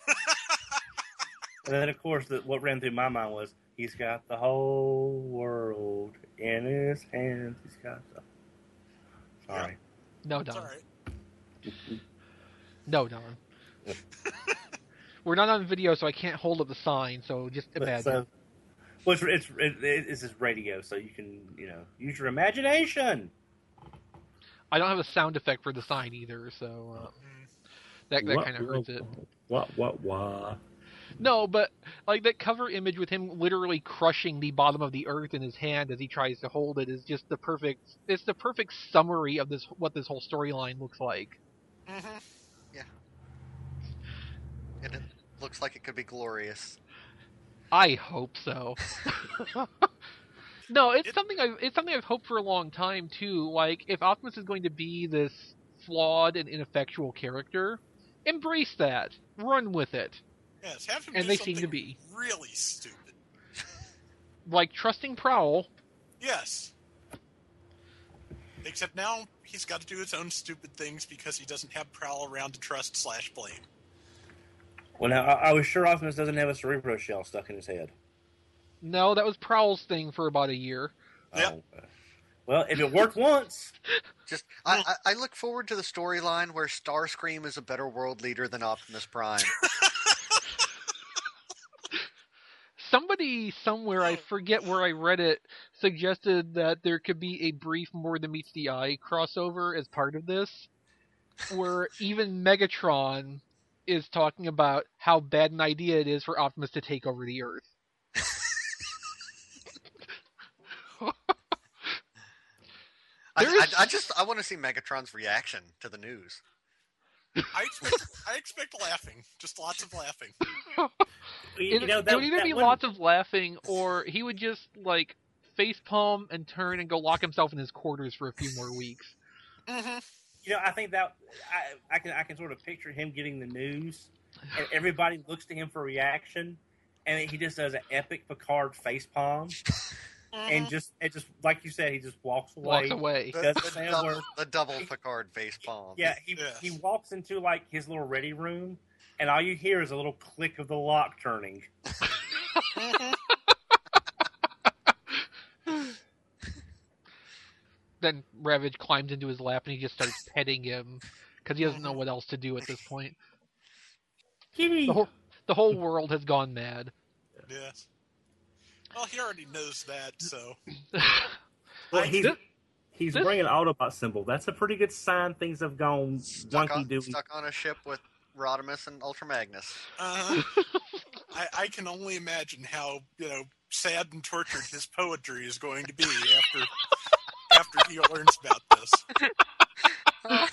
[SPEAKER 1] And then, of course, the, what ran through my mind was he's got the whole world in his hands. He's got the. Sorry.
[SPEAKER 3] No,
[SPEAKER 2] It's
[SPEAKER 3] Don.
[SPEAKER 2] all right.
[SPEAKER 3] No, Don. We're not on video, so I can't hold up the sign. So just
[SPEAKER 1] But,
[SPEAKER 3] imagine.
[SPEAKER 1] so, well, it's it's it, it's just radio, so you can you know use your imagination.
[SPEAKER 3] I don't have a sound effect for the sign either, so uh, that that
[SPEAKER 1] What-
[SPEAKER 3] kind of hurts it.
[SPEAKER 1] What what what?
[SPEAKER 3] No, but like that cover image with him literally crushing the bottom of the Earth in his hand as he tries to hold it is just the perfect. It's the perfect summary of this what this whole storyline looks like.
[SPEAKER 2] Mm-hmm.
[SPEAKER 4] And it looks like it could be glorious.
[SPEAKER 3] I hope so. No, it's
[SPEAKER 2] It-
[SPEAKER 3] something I've it's something I've hoped for a long time too. Like if Optimus is going to be this flawed and ineffectual character, embrace that, run with it.
[SPEAKER 2] Yes, have him
[SPEAKER 3] And
[SPEAKER 2] do
[SPEAKER 3] they seem to
[SPEAKER 2] something
[SPEAKER 3] be.
[SPEAKER 2] really stupid.
[SPEAKER 3] Like trusting Prowl.
[SPEAKER 2] Yes. Except now he's got to do his own stupid things because he doesn't have Prowl around to trust slash blame.
[SPEAKER 1] Well, now I, I was sure Optimus doesn't have a Cerebro shell stuck in his head.
[SPEAKER 3] No, that was Prowl's thing for about a year.
[SPEAKER 2] Yep.
[SPEAKER 1] Oh, uh, well, if it worked once,
[SPEAKER 4] Just I, I, I look forward to the storyline where Starscream is a better world leader than Optimus Prime.
[SPEAKER 3] Somebody somewhere, I forget where I read it, suggested that there could be a brief More Than Meets the Eye crossover as part of this, where even Megatron is talking about how bad an idea it is for Optimus to take over the Earth.
[SPEAKER 4] I,
[SPEAKER 3] There is-
[SPEAKER 4] I, I just I want to see Megatron's reaction to the news.
[SPEAKER 2] I expect, I expect laughing, just lots of laughing.
[SPEAKER 1] You
[SPEAKER 3] It,
[SPEAKER 1] know,
[SPEAKER 3] it
[SPEAKER 1] that,
[SPEAKER 3] would either
[SPEAKER 1] that
[SPEAKER 3] be
[SPEAKER 1] one-
[SPEAKER 3] lots of laughing, or he would just, like, facepalm and turn and go lock himself in his quarters for a few more weeks.
[SPEAKER 2] Mm-hmm.
[SPEAKER 1] You know, I think that I, I can I can sort of picture him getting the news, and everybody looks to him for reaction, and he just does an epic Picard facepalm, and just it just like you said, he just walks away.
[SPEAKER 3] Walks away.
[SPEAKER 4] The,
[SPEAKER 1] Doesn't
[SPEAKER 4] the,
[SPEAKER 1] say a
[SPEAKER 4] double,
[SPEAKER 1] word.
[SPEAKER 4] the double Picard face palm.
[SPEAKER 1] Yeah, he
[SPEAKER 2] Yes.
[SPEAKER 1] he walks into like his little ready room, and all you hear is a little click of the lock turning.
[SPEAKER 2] Mm-hmm.
[SPEAKER 3] Then Ravage climbs into his lap and he just starts petting him because he doesn't know what else to do at this point.
[SPEAKER 1] Kitty.
[SPEAKER 3] The whole, the whole world has gone mad.
[SPEAKER 2] Yes. Well, he already knows that, so.
[SPEAKER 1] Well, he's
[SPEAKER 3] This-
[SPEAKER 1] he's
[SPEAKER 3] this-
[SPEAKER 1] bringing an Autobot symbol. That's a pretty good sign. Things have gone
[SPEAKER 4] Stuck
[SPEAKER 1] wonky
[SPEAKER 4] on,
[SPEAKER 1] doing.
[SPEAKER 4] stuck on a ship with Rodimus and Ultra Magnus.
[SPEAKER 2] Uh, I, I can only imagine how, you know, sad and tortured his poetry is going to be after after he learns about this.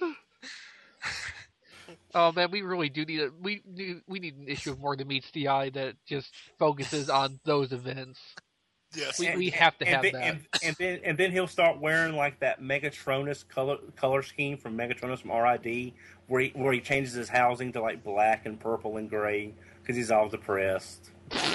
[SPEAKER 3] Oh man, we really do need a we need, we need an issue of More Than Meets the Eye that just focuses on those events.
[SPEAKER 2] Yes.
[SPEAKER 3] We- we have to
[SPEAKER 1] and
[SPEAKER 3] have
[SPEAKER 1] then,
[SPEAKER 3] that.
[SPEAKER 1] And, and then and then he'll start wearing like that Megatronus color color scheme from Megatronus from R I D, where he where he changes his housing to like black and purple and gray because he's all depressed.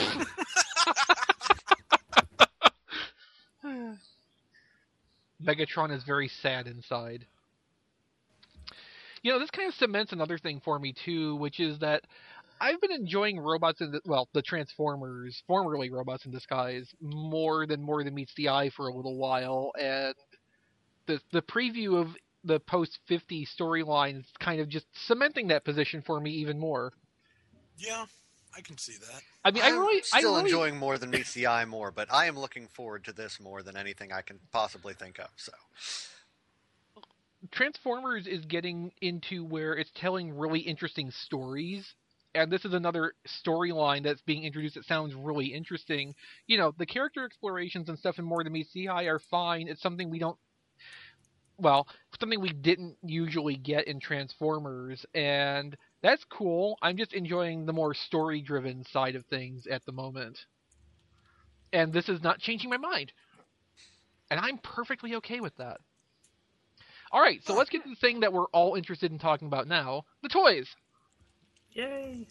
[SPEAKER 3] Megatron is very sad inside. You know, this kind of cements another thing for me too, which is that I've been enjoying robots in the, well, the Transformers, formerly Robots in Disguise, more than More Than Meets the Eye for a little while, and the the preview of the post fifty storyline is kind of just cementing that position for me even more.
[SPEAKER 2] Yeah, I can see that.
[SPEAKER 3] I mean,
[SPEAKER 4] I'm
[SPEAKER 3] I really,
[SPEAKER 4] still
[SPEAKER 3] I really,
[SPEAKER 4] enjoying More Than Meets the Eye more, but I am looking forward to this more than anything I can possibly think of. So
[SPEAKER 3] Transformers is getting into where it's telling really interesting stories, and this is another storyline that's being introduced that sounds really interesting. You know, the character explorations and stuff in More Than Meets the Eye are fine. It's something we don't, well, something we didn't usually get in Transformers, and that's cool. I'm just enjoying the more story-driven side of things at the moment. And this is not changing my mind. And I'm perfectly okay with that. All right, so let's get to the thing that we're all interested in talking about now, the toys.
[SPEAKER 1] Yay!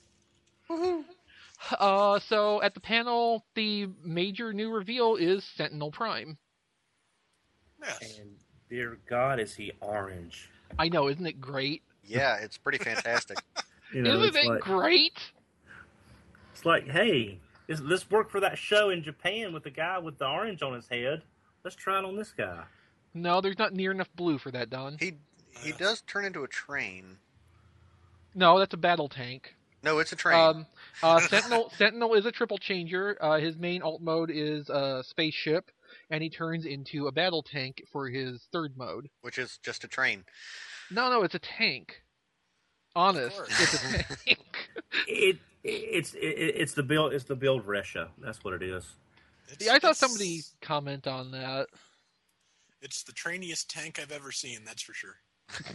[SPEAKER 3] Uh, so at the panel, the major new reveal is Sentinel Prime.
[SPEAKER 2] Yes.
[SPEAKER 1] And dear God, is he orange?
[SPEAKER 3] I know, isn't it great?
[SPEAKER 4] yeah, it's pretty fantastic.
[SPEAKER 1] You know,
[SPEAKER 3] isn't
[SPEAKER 1] it's
[SPEAKER 3] it
[SPEAKER 1] like,
[SPEAKER 3] great?
[SPEAKER 1] it's like, hey, this this worked for that show in Japan with the guy with the orange on his head. Let's try it on this guy.
[SPEAKER 3] No, there's not near enough blue for that, Don.
[SPEAKER 4] He he does turn into a train.
[SPEAKER 3] No, that's a battle tank.
[SPEAKER 4] No, it's a train.
[SPEAKER 3] Um, uh, Sentinel Sentinel is a triple changer. Uh, his main alt mode is a spaceship, and he turns into a battle tank for his third mode.
[SPEAKER 4] which is just a train.
[SPEAKER 3] No, no, it's a tank. Honest,
[SPEAKER 2] course.
[SPEAKER 3] it's a tank.
[SPEAKER 1] It, it's it, it's the build it's the build Resha. That's what it is.
[SPEAKER 2] It's,
[SPEAKER 3] Yeah, I thought
[SPEAKER 2] it's-
[SPEAKER 3] somebody comment on that.
[SPEAKER 2] It's the trainiest tank I've ever seen, that's for sure.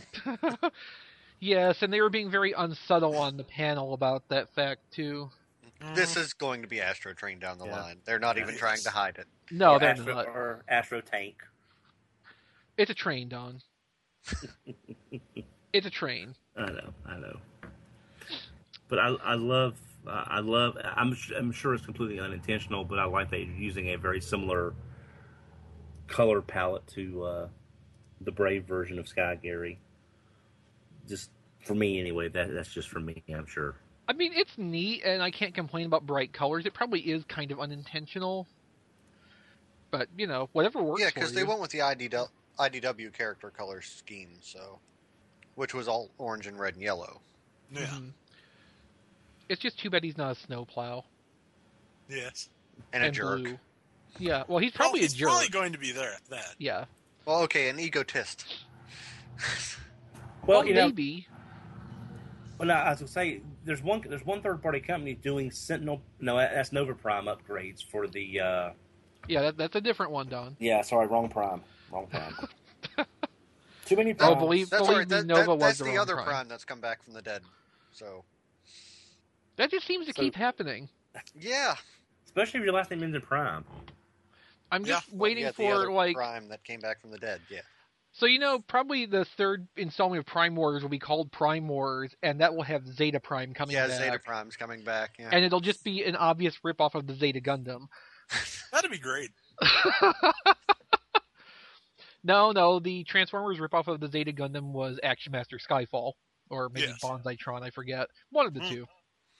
[SPEAKER 3] Yes, and they were being very unsubtle on the panel about that fact too.
[SPEAKER 4] This is going to be Astro Train down the
[SPEAKER 1] Yeah.
[SPEAKER 4] line. They're not
[SPEAKER 2] Yeah,
[SPEAKER 4] even
[SPEAKER 2] yes.
[SPEAKER 4] trying to hide it.
[SPEAKER 3] No,
[SPEAKER 1] or
[SPEAKER 3] they're
[SPEAKER 1] Astro,
[SPEAKER 3] not.
[SPEAKER 1] Or Astro Tank.
[SPEAKER 3] It's a train, Don. It's a train.
[SPEAKER 1] I know, I know. But I, I love, uh, I love. I'm, I'm sure it's completely unintentional, but I like that you're using a very similar color palette to uh, the Brave version of Sky Gary. Just for me, anyway. That that's just for me. I'm sure.
[SPEAKER 3] I mean, it's neat, and I can't complain about bright colors. It probably is kind of unintentional, but you know, whatever works
[SPEAKER 4] Yeah,
[SPEAKER 3] for
[SPEAKER 4] because
[SPEAKER 3] you.
[SPEAKER 4] they went with the I D I D W character color scheme, so which was all orange and red and yellow.
[SPEAKER 2] Yeah.
[SPEAKER 3] Mhm. It's just too bad he's not a snowplow.
[SPEAKER 2] Yes.
[SPEAKER 4] And,
[SPEAKER 3] and
[SPEAKER 4] a jerk.
[SPEAKER 3] blue. Yeah, well, he's probably
[SPEAKER 2] well, he's
[SPEAKER 3] a jerk.
[SPEAKER 2] probably going to be there. That.
[SPEAKER 3] Yeah.
[SPEAKER 4] Well, okay, an egotist.
[SPEAKER 1] Well,
[SPEAKER 3] Well,
[SPEAKER 1] you know,
[SPEAKER 3] maybe.
[SPEAKER 1] well, now, I was gonna say there's one there's one third party company doing Sentinel. No, that's Nova Prime upgrades for the. Uh,
[SPEAKER 3] Yeah, that, that's a different one, Don.
[SPEAKER 1] yeah, sorry, wrong Prime, wrong Prime. Too many
[SPEAKER 3] Oh,
[SPEAKER 1] primes.
[SPEAKER 3] believe-
[SPEAKER 4] That's
[SPEAKER 3] believe
[SPEAKER 4] all right.
[SPEAKER 3] me,
[SPEAKER 4] That,
[SPEAKER 3] Nova
[SPEAKER 4] that,
[SPEAKER 3] was
[SPEAKER 4] that's
[SPEAKER 3] the
[SPEAKER 4] the,
[SPEAKER 3] wrong
[SPEAKER 4] other
[SPEAKER 3] prime.
[SPEAKER 4] prime that's come back from the dead. So
[SPEAKER 3] That just seems to
[SPEAKER 1] So-
[SPEAKER 3] keep happening.
[SPEAKER 4] yeah,
[SPEAKER 1] Especially if your last name ends in Prime.
[SPEAKER 3] I'm just
[SPEAKER 2] Yeah.
[SPEAKER 3] waiting
[SPEAKER 4] yeah, the
[SPEAKER 3] for,
[SPEAKER 4] other
[SPEAKER 3] like...
[SPEAKER 4] prime that came back from the dead. Yeah.
[SPEAKER 3] So, you know, probably the third installment of Prime Wars will be called Prime Wars, and that will have Zeta Prime coming
[SPEAKER 4] Yeah,
[SPEAKER 3] back.
[SPEAKER 4] Zeta Prime's coming back. Yeah.
[SPEAKER 3] And it'll just be an obvious ripoff of the Zeta Gundam.
[SPEAKER 2] That'd be great.
[SPEAKER 3] No, no, the Transformers ripoff of the Zeta Gundam was Action Master Skyfall. Or maybe
[SPEAKER 2] Yes.
[SPEAKER 3] Bonsaitron, I forget. One of the
[SPEAKER 2] Mm.
[SPEAKER 3] two.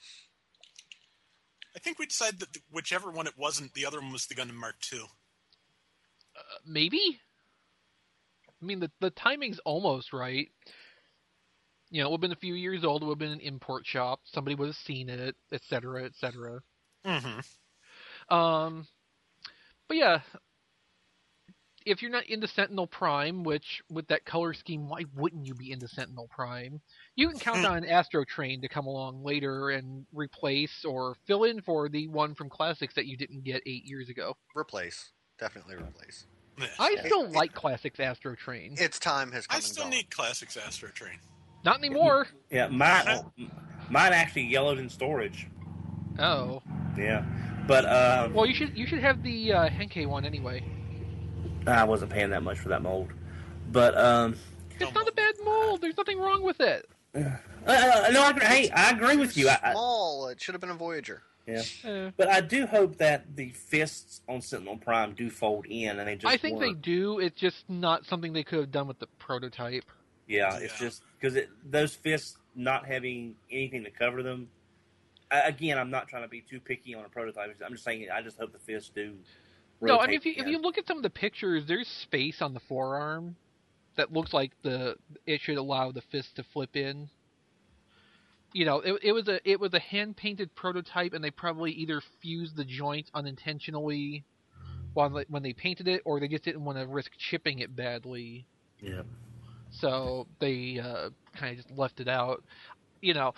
[SPEAKER 2] I think we decided that the, whichever one it wasn't, the other one was the Gundam Mark two.
[SPEAKER 3] Uh, maybe? I mean, the, the timing's almost right. You know, it would have been a few years old, it would have been an import shop, somebody would have seen it, et cetera, et cetera.
[SPEAKER 2] Mm-hmm.
[SPEAKER 3] Um, but yeah, if you're not into Sentinel Prime, which with that color scheme, why wouldn't you be into Sentinel Prime? You can count on Astro Train to come along later and replace or fill in for the one from Classics that you didn't get eight years ago.
[SPEAKER 4] Replace. Definitely replace.
[SPEAKER 2] Yeah.
[SPEAKER 3] I
[SPEAKER 4] Yeah.
[SPEAKER 3] still
[SPEAKER 4] It-
[SPEAKER 3] like Classics Astro Train.
[SPEAKER 4] Its time has come
[SPEAKER 2] I
[SPEAKER 4] and
[SPEAKER 2] still
[SPEAKER 4] gone.
[SPEAKER 2] need Classics Astro Train.
[SPEAKER 3] Not anymore.
[SPEAKER 1] Yeah, mine mine actually yellowed in storage.
[SPEAKER 3] Oh.
[SPEAKER 1] Yeah, but uh,
[SPEAKER 3] Well, you should you should have the uh, Henkei one anyway.
[SPEAKER 1] I wasn't paying that much for that mold. But um,
[SPEAKER 3] It's not a bad mold. There's nothing wrong with it.
[SPEAKER 1] uh, uh, no, I, agree- hey, I agree with you. I, I,
[SPEAKER 4] Small. It should have been a Voyager.
[SPEAKER 1] yeah,
[SPEAKER 3] Eh.
[SPEAKER 1] but I do hope that the fists on Sentinel Prime do fold in, and they just.
[SPEAKER 3] I think they
[SPEAKER 1] weren't-
[SPEAKER 3] do. It's just not something they could have done with the prototype.
[SPEAKER 1] Yeah, it's
[SPEAKER 2] Yeah.
[SPEAKER 1] just because it, those fists not having anything to cover them. I, again, I'm not trying to be too picky on a prototype. I'm just saying I just hope the fists do.
[SPEAKER 3] No, I
[SPEAKER 1] rotate
[SPEAKER 3] mean if you if
[SPEAKER 1] in.
[SPEAKER 3] you look at some of the pictures, there's space on the forearm that looks like the it should allow the fist to flip in. You know, it it was a it was a hand painted prototype, and they probably either fused the joint unintentionally while they, when they painted it, or they just didn't want to risk chipping it badly.
[SPEAKER 1] Yeah.
[SPEAKER 3] So they uh, kind of just left it out. You know,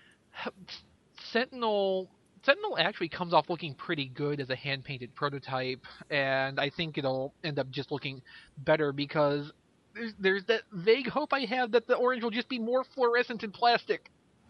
[SPEAKER 3] Sentinel Sentinel actually comes off looking pretty good as a hand painted prototype, and I think it'll end up just looking better because there's, there's that vague hope I have that the orange will just be more fluorescent and plastic.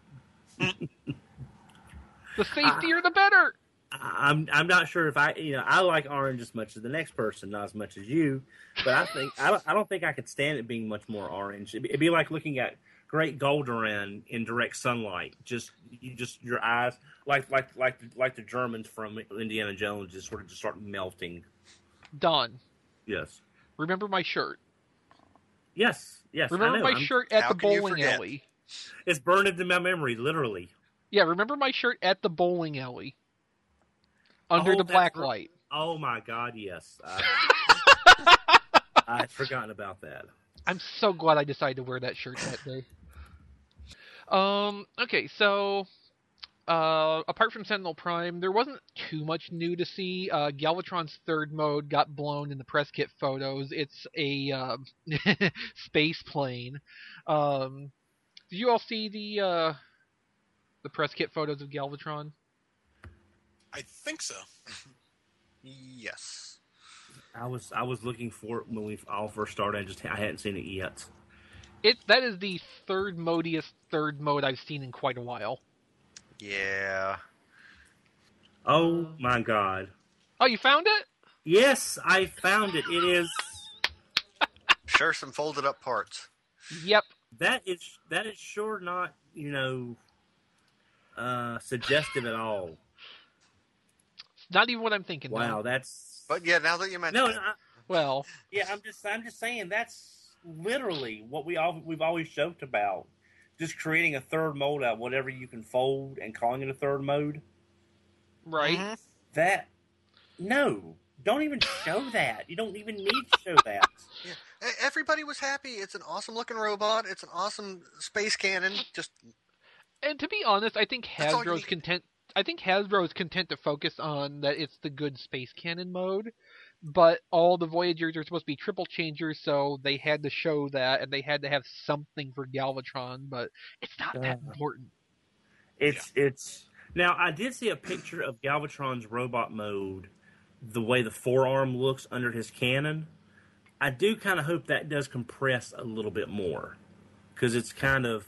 [SPEAKER 3] The safetier, the better.
[SPEAKER 1] I- I'm I'm not sure if I you know I like orange as much as the next person, not as much as you, but I think I don't, I don't think I could stand it being much more orange. It'd be, it'd be like looking at Great Goldoran in direct sunlight. Just you just your eyes like like like like the Germans from Indiana Jones just sort of just start melting.
[SPEAKER 3] Done.
[SPEAKER 1] Yes,
[SPEAKER 3] Remember my shirt.
[SPEAKER 1] yes, yes. I
[SPEAKER 3] Remember
[SPEAKER 1] know.
[SPEAKER 3] my
[SPEAKER 1] I'm-
[SPEAKER 3] shirt at
[SPEAKER 4] How
[SPEAKER 3] the
[SPEAKER 4] can you
[SPEAKER 3] bowling
[SPEAKER 4] forget?
[SPEAKER 3] alley.
[SPEAKER 1] It's burned into my memory, literally.
[SPEAKER 3] Yeah, remember my shirt at the bowling alley. Under
[SPEAKER 1] Oh,
[SPEAKER 3] the
[SPEAKER 1] that's
[SPEAKER 3] black
[SPEAKER 1] right.
[SPEAKER 3] light.
[SPEAKER 1] Oh my God, yes. I, I'd forgotten about that.
[SPEAKER 3] I'm so glad I decided to wear that shirt that day. Um, okay, so uh, apart from Sentinel Prime, there wasn't too much new to see. Uh, Galvatron's third mode got blown in the press kit photos. It's a um, space plane. Um, did you all see the uh, the press kit photos of Galvatron?
[SPEAKER 2] I think so.
[SPEAKER 4] Yes.
[SPEAKER 1] I was I was looking for it when we all first started. I just I hadn't seen it yet.
[SPEAKER 3] It that is the third modiest third mode I've seen in quite a while.
[SPEAKER 4] Yeah.
[SPEAKER 1] Oh my God!
[SPEAKER 3] Oh, you found it?
[SPEAKER 1] Yes, I found it. It is
[SPEAKER 4] Sure, some folded up parts.
[SPEAKER 3] Yep.
[SPEAKER 1] that is that is sure not you know uh, suggestive at all.
[SPEAKER 3] Not even what I'm thinking.
[SPEAKER 1] Wow,
[SPEAKER 3] Now.
[SPEAKER 4] But
[SPEAKER 1] that's
[SPEAKER 4] yeah, now that you mention
[SPEAKER 1] no.
[SPEAKER 4] it,
[SPEAKER 1] I,
[SPEAKER 3] Well,
[SPEAKER 1] yeah, I'm just I'm just saying that's literally what we all we've always joked about. Just creating a third mode out of whatever you can fold and calling it a third mode.
[SPEAKER 3] right.
[SPEAKER 2] Mhm.
[SPEAKER 1] That no, don't even show that. You don't even need to show that.
[SPEAKER 4] Yeah, E- everybody was happy. It's an awesome looking robot. It's an awesome space cannon. Just
[SPEAKER 3] And to be honest, I think
[SPEAKER 4] That's all you
[SPEAKER 3] Hasbro's
[SPEAKER 4] need.
[SPEAKER 3] content. I think Hasbro is content to focus on that it's the good space cannon mode, but all the Voyagers are supposed to be triple changers, so they had to show that, and they had to have something for Galvatron, but it's not that
[SPEAKER 1] Uh.
[SPEAKER 3] important.
[SPEAKER 1] It's it's now I did see a picture of Galvatron's robot mode, the way the forearm looks under his cannon. I do kind of hope that does compress a little bit more, because it's kind of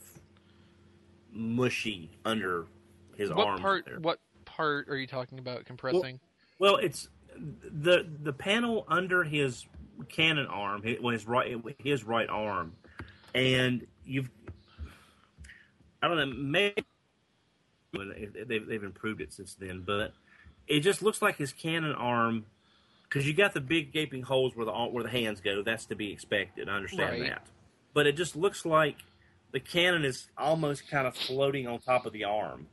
[SPEAKER 1] mushy under his
[SPEAKER 3] What
[SPEAKER 1] arms.
[SPEAKER 3] part?
[SPEAKER 1] there.
[SPEAKER 3] What part are you talking about compressing?
[SPEAKER 1] Well, it's the the panel under his cannon arm, his, well, his right his right arm, and you've I don't know, maybe they've they've improved it since then, but it just looks like his cannon arm, because you got the big gaping holes where the where the hands go. That's to be expected. I understand
[SPEAKER 3] Right.
[SPEAKER 1] that, but it just looks like the cannon is almost kind of floating on top of the arm.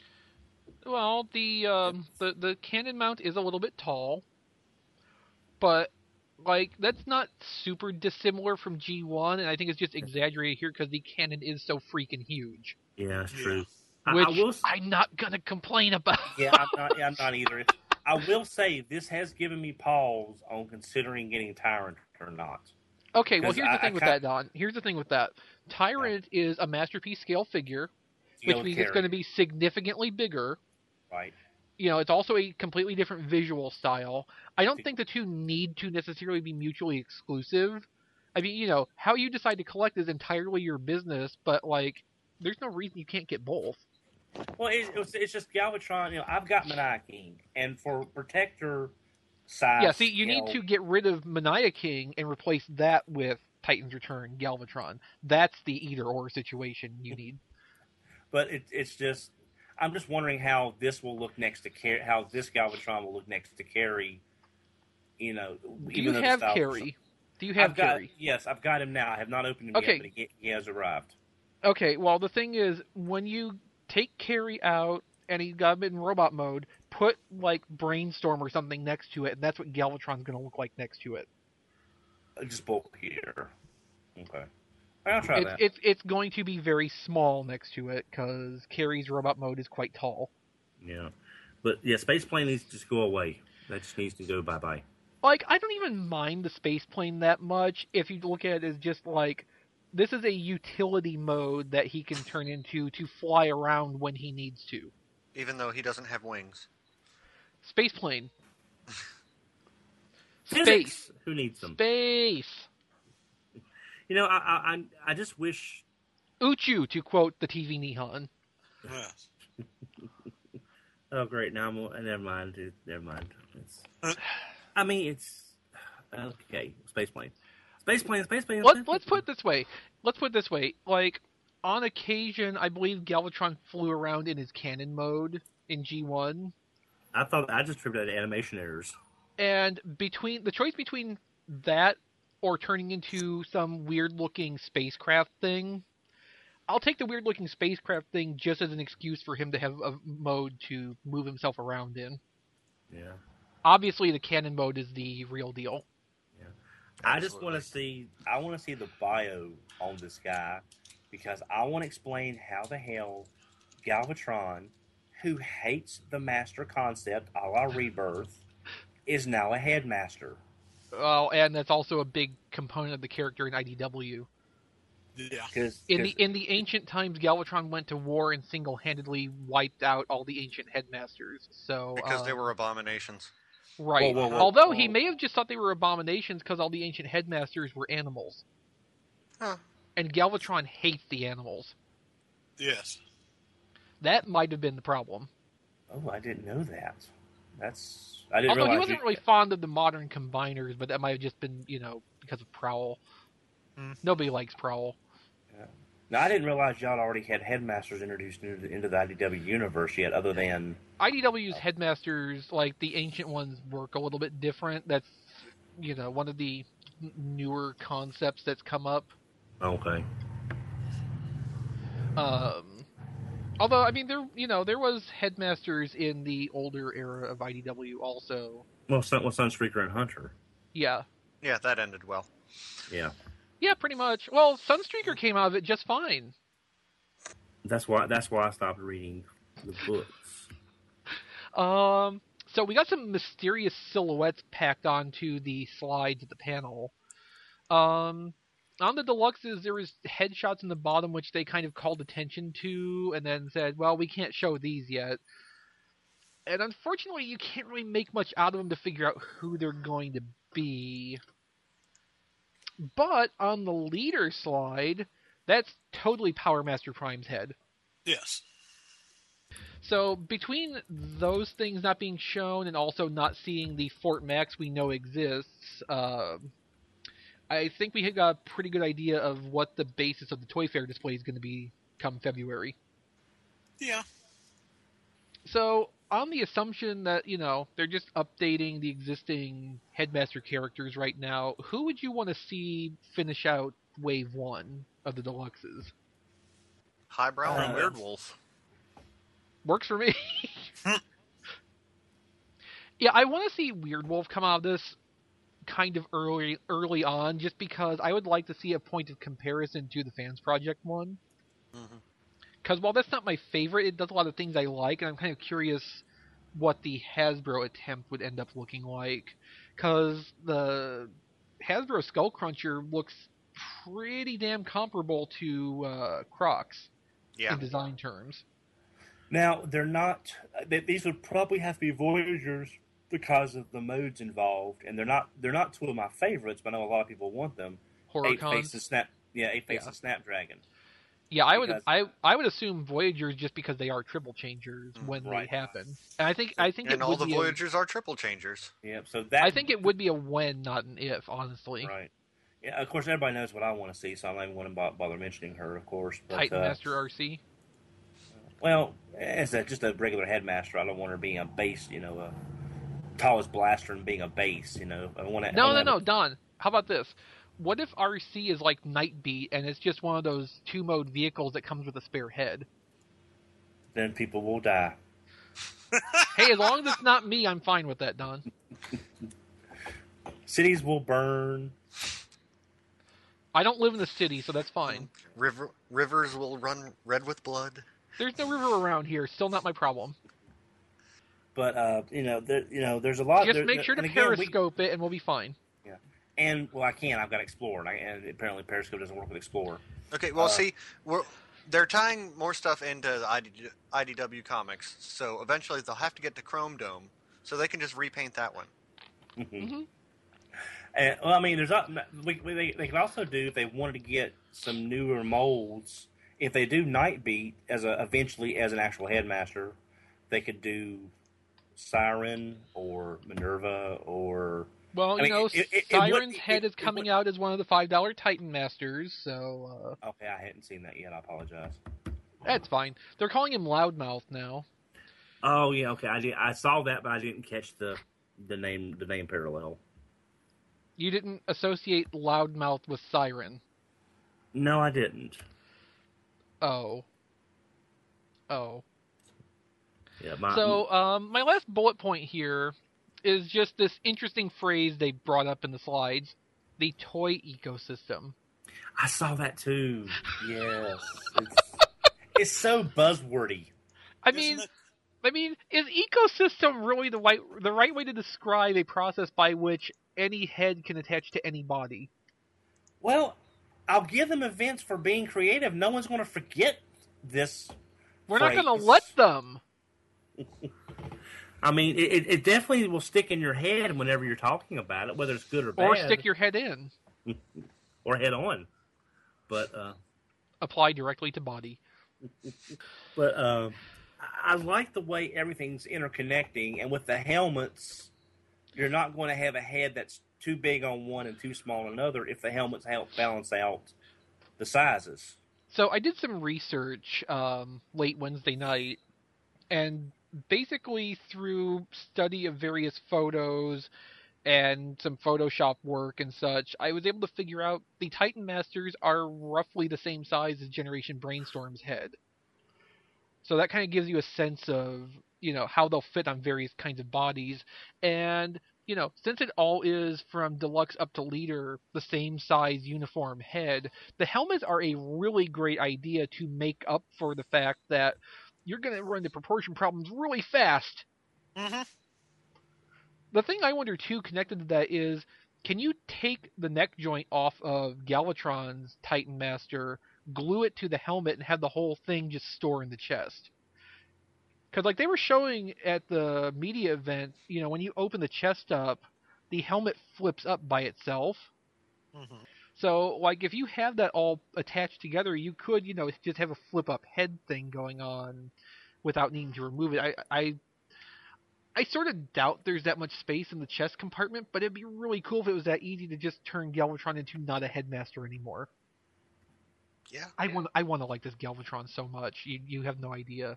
[SPEAKER 3] Well, the um, the the cannon mount is a little bit tall, but like that's not super dissimilar from G one, and I think it's just exaggerated here because the cannon is so freaking huge.
[SPEAKER 1] Yeah, that's
[SPEAKER 2] Yeah.
[SPEAKER 1] true. I,
[SPEAKER 3] Which
[SPEAKER 1] I will. s-
[SPEAKER 3] I'm not gonna complain about.
[SPEAKER 1] Yeah, I'm not. Yeah, I'm not either. I will say this has given me pause on considering getting Tyrant or not.
[SPEAKER 3] Okay, well
[SPEAKER 1] 'Cause
[SPEAKER 3] here's
[SPEAKER 1] I-
[SPEAKER 3] the thing
[SPEAKER 1] I
[SPEAKER 3] with
[SPEAKER 1] can't-
[SPEAKER 3] that, Don. Here's the thing with that. Tyrant is a masterpiece scale figure,
[SPEAKER 1] You
[SPEAKER 3] which
[SPEAKER 1] know,
[SPEAKER 3] means it's
[SPEAKER 1] carry,
[SPEAKER 3] going to be significantly bigger.
[SPEAKER 1] right.
[SPEAKER 3] You know, it's also a completely different visual style. I don't think the two need to necessarily be mutually exclusive. I mean, you know, how you decide to collect is entirely your business, but like, there's no reason you can't get both.
[SPEAKER 1] Well, it, it's, it's just Galvatron. You know, I've got Maniac King, and for Protector size.
[SPEAKER 3] Yeah, see, you need
[SPEAKER 1] scale-
[SPEAKER 3] to get rid of Mania King and replace that with Titan's Return, Galvatron. That's the either or situation you need.
[SPEAKER 1] But it, it's just, I'm just wondering how this will look next to Carrie. How this Galvatron will look next to Carrie. You know,
[SPEAKER 3] Do
[SPEAKER 1] even
[SPEAKER 3] you
[SPEAKER 1] though the
[SPEAKER 3] have
[SPEAKER 1] styles are
[SPEAKER 3] Carrie? Do you have
[SPEAKER 1] I've got,
[SPEAKER 3] Carrie?
[SPEAKER 1] Yes, I've got him now. I have not opened him
[SPEAKER 3] Okay.
[SPEAKER 1] yet, but he, he has arrived.
[SPEAKER 3] Okay, well, the thing is, when you take Carrie out and he's got him in robot mode, put, like, Brainstorm or something next to it, and that's what Galvatron's going to look like next to it.
[SPEAKER 1] Uh, Just bulkier. Okay. I'll try
[SPEAKER 3] It's,
[SPEAKER 1] that.
[SPEAKER 3] it's, it's going to be very small next to it, because Carrie's robot mode is quite tall.
[SPEAKER 1] Yeah. But, yeah, Space Plane needs to just go away. That just needs to go bye-bye.
[SPEAKER 3] Like, I don't even mind the space plane that much if you look at it as just, like, this is a utility mode that he can turn into to fly around when he needs to.
[SPEAKER 4] even though he doesn't have wings.
[SPEAKER 3] Space plane.
[SPEAKER 1] Physics.
[SPEAKER 3] Space.
[SPEAKER 1] Who needs them?
[SPEAKER 3] Space.
[SPEAKER 1] You know, I, I, I- I just wish...
[SPEAKER 3] Uchu, to quote the T V Nihon.
[SPEAKER 2] Yeah.
[SPEAKER 1] Oh, great. Now I'm... uh, Never mind. dude. Never mind. It's,
[SPEAKER 2] Uh.
[SPEAKER 1] I mean, it's... Okay. Space Plane. Space Plane, Space Plane.
[SPEAKER 3] Let, let's put it this way. Let's put it this way. Like, on occasion, I believe Galvatron flew around in his cannon mode in G one.
[SPEAKER 1] I thought... I just tripped out animation errors.
[SPEAKER 3] And between the choice between that or turning into some weird-looking spacecraft thing, I'll take the weird-looking spacecraft thing just as an excuse for him to have a mode to move himself around in.
[SPEAKER 1] Yeah.
[SPEAKER 3] Obviously, the cannon mode is the real deal.
[SPEAKER 1] I just want
[SPEAKER 4] Absolutely.
[SPEAKER 1] to see. I want to see the bio on this guy because I want to explain how the hell Galvatron, who hates the master concept a la Rebirth, is now a headmaster.
[SPEAKER 3] Oh, and that's also a big component of the character in I D W.
[SPEAKER 2] Yeah.
[SPEAKER 1] Because
[SPEAKER 3] In the in the ancient times, Galvatron went to war and single-handedly wiped out all the ancient headmasters. So
[SPEAKER 4] Because they
[SPEAKER 3] um,
[SPEAKER 4] were abominations.
[SPEAKER 3] right.
[SPEAKER 1] Whoa, whoa, whoa,
[SPEAKER 3] Although
[SPEAKER 1] whoa.
[SPEAKER 3] he may have just thought they were abominations because all the ancient headmasters were animals,
[SPEAKER 4] Huh.
[SPEAKER 3] and Galvatron hates the animals.
[SPEAKER 2] Yes.
[SPEAKER 3] That might have been the problem.
[SPEAKER 1] oh, I didn't know that. That's I didn't
[SPEAKER 3] Although he
[SPEAKER 1] realize
[SPEAKER 3] wasn't
[SPEAKER 1] you-
[SPEAKER 3] really fond of the modern combiners, but that might have just been, you know, because of Prowl.
[SPEAKER 2] Hmm.
[SPEAKER 3] Nobody likes Prowl.
[SPEAKER 1] No, I didn't realize y'all already had headmasters introduced into the, into the I D W universe yet, other than
[SPEAKER 3] I D W's headmasters, like the ancient ones, work a little bit different. That's, you know, one of the n- newer concepts that's come up.
[SPEAKER 1] okay.
[SPEAKER 3] Um, although, I mean, there, you know, there was headmasters in the older era of I D W also.
[SPEAKER 1] Well, Sun, well, Sunstreaker and Hunter.
[SPEAKER 3] Yeah.
[SPEAKER 4] Yeah, that ended well.
[SPEAKER 1] Yeah.
[SPEAKER 3] Yeah, pretty much. Well, Sunstreaker came out of it just fine.
[SPEAKER 1] That's why. That's why I stopped reading the books.
[SPEAKER 3] Um, so we got some mysterious silhouettes packed onto the slides at the panel. Um, on the deluxes, there was headshots in the bottom which they kind of called attention to, and then said, "Well, we can't show these yet." And unfortunately, you can't really make much out of them to figure out who they're going to be. But on the leader slide, that's totally Power Master Prime's head.
[SPEAKER 2] Yes.
[SPEAKER 3] So between those things not being shown and also not seeing the Fort Max we know exists, uh, I think we got a pretty good idea of what the basis of the Toy Fair display is going to be come February.
[SPEAKER 2] Yeah.
[SPEAKER 3] So on the assumption that, you know, they're just updating the existing Headmaster characters right now, who would you want to see finish out Wave one of the deluxes?
[SPEAKER 4] Highbrow
[SPEAKER 1] Uh,
[SPEAKER 4] and Weird Wolf.
[SPEAKER 3] Works for me. Yeah, I want to see Weird Wolf come out of this kind of early early on, just because I would like to see a point of comparison to the Fans Project one. Because while that's not my favorite, it does a lot of things I like, and I'm kind of curious what the Hasbro attempt would end up looking like. Because the Hasbro Skull Cruncher looks pretty damn comparable to uh, Crocs
[SPEAKER 4] Yeah.
[SPEAKER 3] in design terms.
[SPEAKER 1] Now they're not. They, these would probably have to be Voyagers because of the modes involved, and they're not. They're not two of my favorites, but I know a lot of people want them. Eight
[SPEAKER 3] Horrorcon.
[SPEAKER 1] Face and Snap. Yeah, Eight Face
[SPEAKER 3] Yeah.
[SPEAKER 1] and Snapdragon.
[SPEAKER 3] Yeah, I would
[SPEAKER 1] Because-
[SPEAKER 3] I I would assume Voyagers just because they are triple changers when
[SPEAKER 1] right.
[SPEAKER 3] they happen. And I think I think
[SPEAKER 4] And
[SPEAKER 3] it
[SPEAKER 4] all
[SPEAKER 3] would
[SPEAKER 4] the
[SPEAKER 3] be
[SPEAKER 4] Voyagers are triple changers.
[SPEAKER 1] Yeah. So that.
[SPEAKER 3] a, I think it would be a when, not an if, honestly.
[SPEAKER 1] Right. Yeah. Of course, everybody knows what I want to see, so I'm not even going to bother mentioning her. Of course. But,
[SPEAKER 3] Titan
[SPEAKER 1] uh,
[SPEAKER 3] Master R C.
[SPEAKER 1] Well, as a, just a regular headmaster, I don't want her being a base, you know, a tallest blaster and being a base, you know. I want to.
[SPEAKER 3] No, no, no, Don. How about this? What if R C is like Nightbeat and it's just one of those two mode vehicles that comes with a spare head?
[SPEAKER 1] Then people will die.
[SPEAKER 3] Hey, as long as it's not me, I'm fine with that, Don.
[SPEAKER 1] Cities will burn.
[SPEAKER 3] I don't live in the city, so that's fine.
[SPEAKER 4] River rivers will run red with blood.
[SPEAKER 3] There's no river around here. Still not my problem.
[SPEAKER 1] But uh, you know, there, you know, there's a lot.
[SPEAKER 3] Just
[SPEAKER 1] there,
[SPEAKER 3] make sure to
[SPEAKER 1] and again, we-
[SPEAKER 3] periscope it, and we'll be fine.
[SPEAKER 1] yeah, and well, I can't. I've got Explorer, and, I, and apparently Periscope doesn't work with Explorer.
[SPEAKER 4] Okay, well,
[SPEAKER 1] Uh,
[SPEAKER 4] see, we're they're tying more stuff into the I D, I D W comics, so eventually they'll have to get to Chrome Dome, so they can just repaint that one.
[SPEAKER 3] Mm-hmm.
[SPEAKER 1] And, well, I mean, there's not, we, we, they, they could also do if they wanted to get some newer molds. If they do Nightbeat as a eventually as an actual headmaster, they could do Siren or Minerva or.
[SPEAKER 3] Well,
[SPEAKER 1] I
[SPEAKER 3] you
[SPEAKER 1] mean,
[SPEAKER 3] know,
[SPEAKER 1] it- it- it
[SPEAKER 3] Siren's
[SPEAKER 1] would-
[SPEAKER 3] head
[SPEAKER 1] it-
[SPEAKER 3] is
[SPEAKER 1] it
[SPEAKER 3] coming
[SPEAKER 1] would-
[SPEAKER 3] out as one of the five dollar Titan Masters, so uh,
[SPEAKER 1] Okay, I hadn't seen that yet. I apologize.
[SPEAKER 3] that's fine. They're calling him Loudmouth now.
[SPEAKER 1] Oh yeah, okay. I did. I saw that, but I didn't catch the the name the name parallel.
[SPEAKER 3] You didn't associate Loudmouth with Siren.
[SPEAKER 1] No, I didn't.
[SPEAKER 3] Oh. Oh.
[SPEAKER 1] Yeah, my,
[SPEAKER 3] So, um, my last bullet point here is just this interesting phrase they brought up in the slides: the toy ecosystem.
[SPEAKER 1] I saw that too. Yes, it's, it's so buzzwordy.
[SPEAKER 3] I
[SPEAKER 2] Isn't
[SPEAKER 3] mean,
[SPEAKER 2] it-
[SPEAKER 3] I mean, is ecosystem really the right the right way to describe a process by which any head can attach to any body?
[SPEAKER 1] Well, I'll give them events for being creative. No one's going to forget this.
[SPEAKER 3] We're not
[SPEAKER 1] phrase.
[SPEAKER 3] going to let them.
[SPEAKER 1] I mean, it, it definitely will stick in your head whenever you're talking about it, whether it's good or bad,
[SPEAKER 3] Or stick your head in.
[SPEAKER 1] or head on. But uh,
[SPEAKER 3] Apply directly to body.
[SPEAKER 1] but uh, I I like the way everything's interconnecting, and with the helmets, you're not going to have a head that's too big on one and too small on another if the helmets help balance out the sizes.
[SPEAKER 3] So I did some research um, late Wednesday night, and basically through study of various photos and some Photoshop work and such, I was able to figure out the Titan Masters are roughly the same size as Generation Brainstorm's head. So that kind of gives you a sense of, you know, how they'll fit on various kinds of bodies. And you know, since it all is from deluxe up to leader, the same size uniform head, the helmets are a really great idea to make up for the fact that you're going to run into proportion problems really fast.
[SPEAKER 2] Mm-hmm.
[SPEAKER 3] The thing I wonder, too, connected to that is, can you take the neck joint off of Galvatron's Titan Master, glue it to the helmet, and have the whole thing just store in the chest? Because, like, they were showing at the media event, you know, when you open the chest up, the helmet flips up by itself.
[SPEAKER 2] Mm-hmm.
[SPEAKER 3] So, like, if you have that all attached together, you could, you know, just have a flip-up head thing going on without needing to remove it. I, I, I sort of doubt there's that much space in the chest compartment, but it'd be really cool if it was that easy to just turn Galvatron into not a headmaster anymore.
[SPEAKER 4] Yeah.
[SPEAKER 3] I want, I want to like this Galvatron so much. You, you have no idea.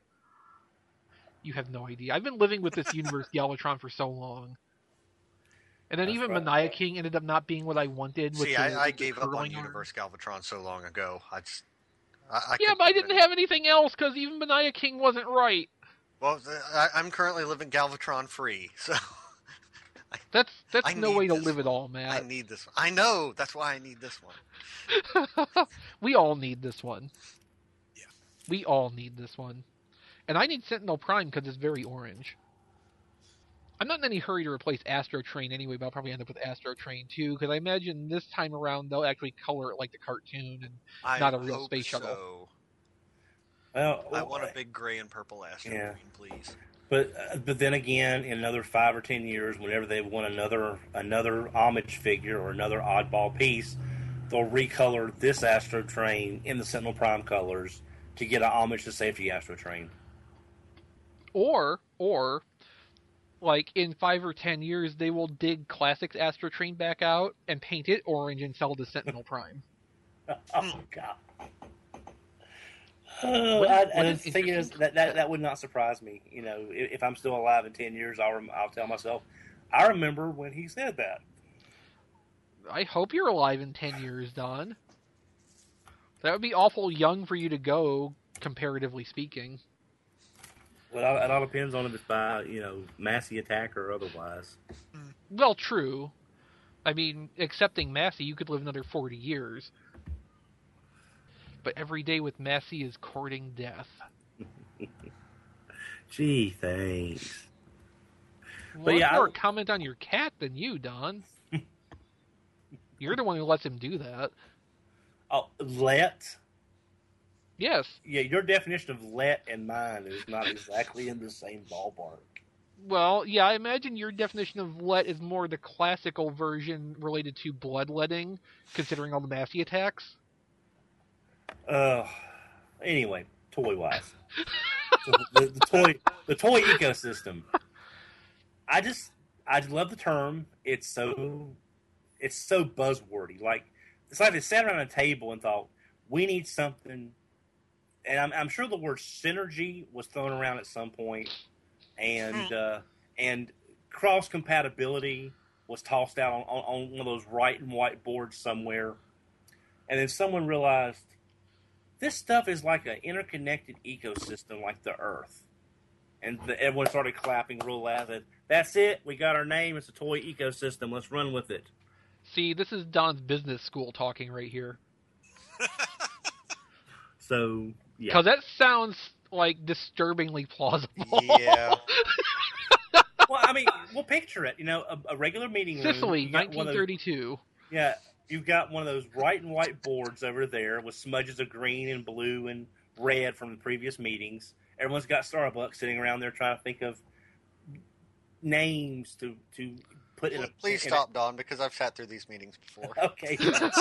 [SPEAKER 3] You have no idea. I've been living with this universe Galvatron for so long. And then
[SPEAKER 1] That's
[SPEAKER 3] even
[SPEAKER 1] right.
[SPEAKER 3] Mania King ended up not being what I wanted. With
[SPEAKER 4] See,
[SPEAKER 3] the,
[SPEAKER 4] I, I
[SPEAKER 3] with the
[SPEAKER 4] gave up on
[SPEAKER 3] curling arm.
[SPEAKER 4] Universe Galvatron so long ago. I just, I, I
[SPEAKER 3] Yeah,
[SPEAKER 4] couldn't
[SPEAKER 3] but I
[SPEAKER 4] live
[SPEAKER 3] didn't
[SPEAKER 4] it.
[SPEAKER 3] have anything else because even Mania King wasn't right.
[SPEAKER 4] Well, th- I, I'm currently living Galvatron free, so
[SPEAKER 3] That's that's
[SPEAKER 4] I
[SPEAKER 3] no
[SPEAKER 4] need
[SPEAKER 3] way to
[SPEAKER 4] this
[SPEAKER 3] live it
[SPEAKER 4] one.
[SPEAKER 3] all,
[SPEAKER 4] I
[SPEAKER 3] Matt.
[SPEAKER 4] need this one. I know. That's why I need this one.
[SPEAKER 3] We all need this one.
[SPEAKER 2] Yeah.
[SPEAKER 3] We all need this one. And I need Sentinel Prime because it's very orange. I'm not in any hurry to replace Astro Train anyway, but I'll probably end up with Astro Train too, because I imagine this time around they'll actually color it like the cartoon and
[SPEAKER 4] I
[SPEAKER 3] not a real
[SPEAKER 4] hope
[SPEAKER 3] space shuttle.
[SPEAKER 4] so.
[SPEAKER 1] Well,
[SPEAKER 4] I want a big gray and purple Astro
[SPEAKER 1] Yeah.
[SPEAKER 4] Green, please.
[SPEAKER 1] But uh, but then again, in another five or ten years, whenever they want another another homage figure or another oddball piece, they'll recolor this Astro Train in the Sentinel Prime colors to get a homage to Safety Astro Train.
[SPEAKER 3] Or, or, like in five or ten years, they will dig Classics Astro Train back out and paint it orange and sell the Sentinel Prime.
[SPEAKER 1] Oh God! Oh,
[SPEAKER 3] What is-
[SPEAKER 1] I,
[SPEAKER 3] what
[SPEAKER 1] and
[SPEAKER 3] is
[SPEAKER 1] the thing is
[SPEAKER 3] interesting-
[SPEAKER 1] that, that that would not surprise me. You know, if, if I'm still alive in ten years, I'll rem- I'll tell myself, I remember when he said that.
[SPEAKER 3] I hope you're alive in ten years, Don. That would be awful young for you to go, comparatively speaking.
[SPEAKER 1] Well, it all depends on if it's by, you know, Massey attack or otherwise.
[SPEAKER 3] Well, true. I mean, accepting Massey, you could live another forty years. But every day with Massey is courting death.
[SPEAKER 1] Gee, thanks.
[SPEAKER 3] Well,
[SPEAKER 1] But yeah,
[SPEAKER 3] more
[SPEAKER 1] I-
[SPEAKER 3] comment on your cat than you, Don. You're the one who lets him do that.
[SPEAKER 1] Oh, let?
[SPEAKER 3] Yes.
[SPEAKER 1] Yeah, your definition of let and mine is not exactly in the same ballpark.
[SPEAKER 3] Well, yeah, I imagine your definition of let is more the classical version related to bloodletting, considering all the Massey attacks.
[SPEAKER 1] Uh, anyway, toy wise, so the, the toy, the toy ecosystem. I just, I love the term. It's so, it's so buzzwordy. Like it's like they sat around a table and thought, we need something. And I'm, I'm sure the word synergy was thrown around at some point, and uh, and cross compatibility was tossed out on, on, on one of those write and white boards somewhere, and then someone realized this stuff is like an interconnected ecosystem, like the Earth, and the, everyone started clapping real loud. That that's it, we got our name. It's a toy ecosystem. Let's run with it.
[SPEAKER 3] See, this is Don's business school talking right here.
[SPEAKER 1] So yeah,
[SPEAKER 3] Because that sounds like disturbingly plausible.
[SPEAKER 4] Yeah.
[SPEAKER 1] well, I mean, we'll picture it. You know, a, a regular meeting room.
[SPEAKER 3] Sicily,
[SPEAKER 1] you got one
[SPEAKER 3] nineteen
[SPEAKER 1] of those-
[SPEAKER 3] thirty-two.
[SPEAKER 1] Yeah, you've got one of those white and white boards over there with smudges of green and blue and red from the previous meetings. Everyone's got Starbucks sitting around there trying to think of names to, to put in a...
[SPEAKER 4] Please
[SPEAKER 1] in
[SPEAKER 4] stop, Don, because I've sat through these meetings before.
[SPEAKER 1] A, okay.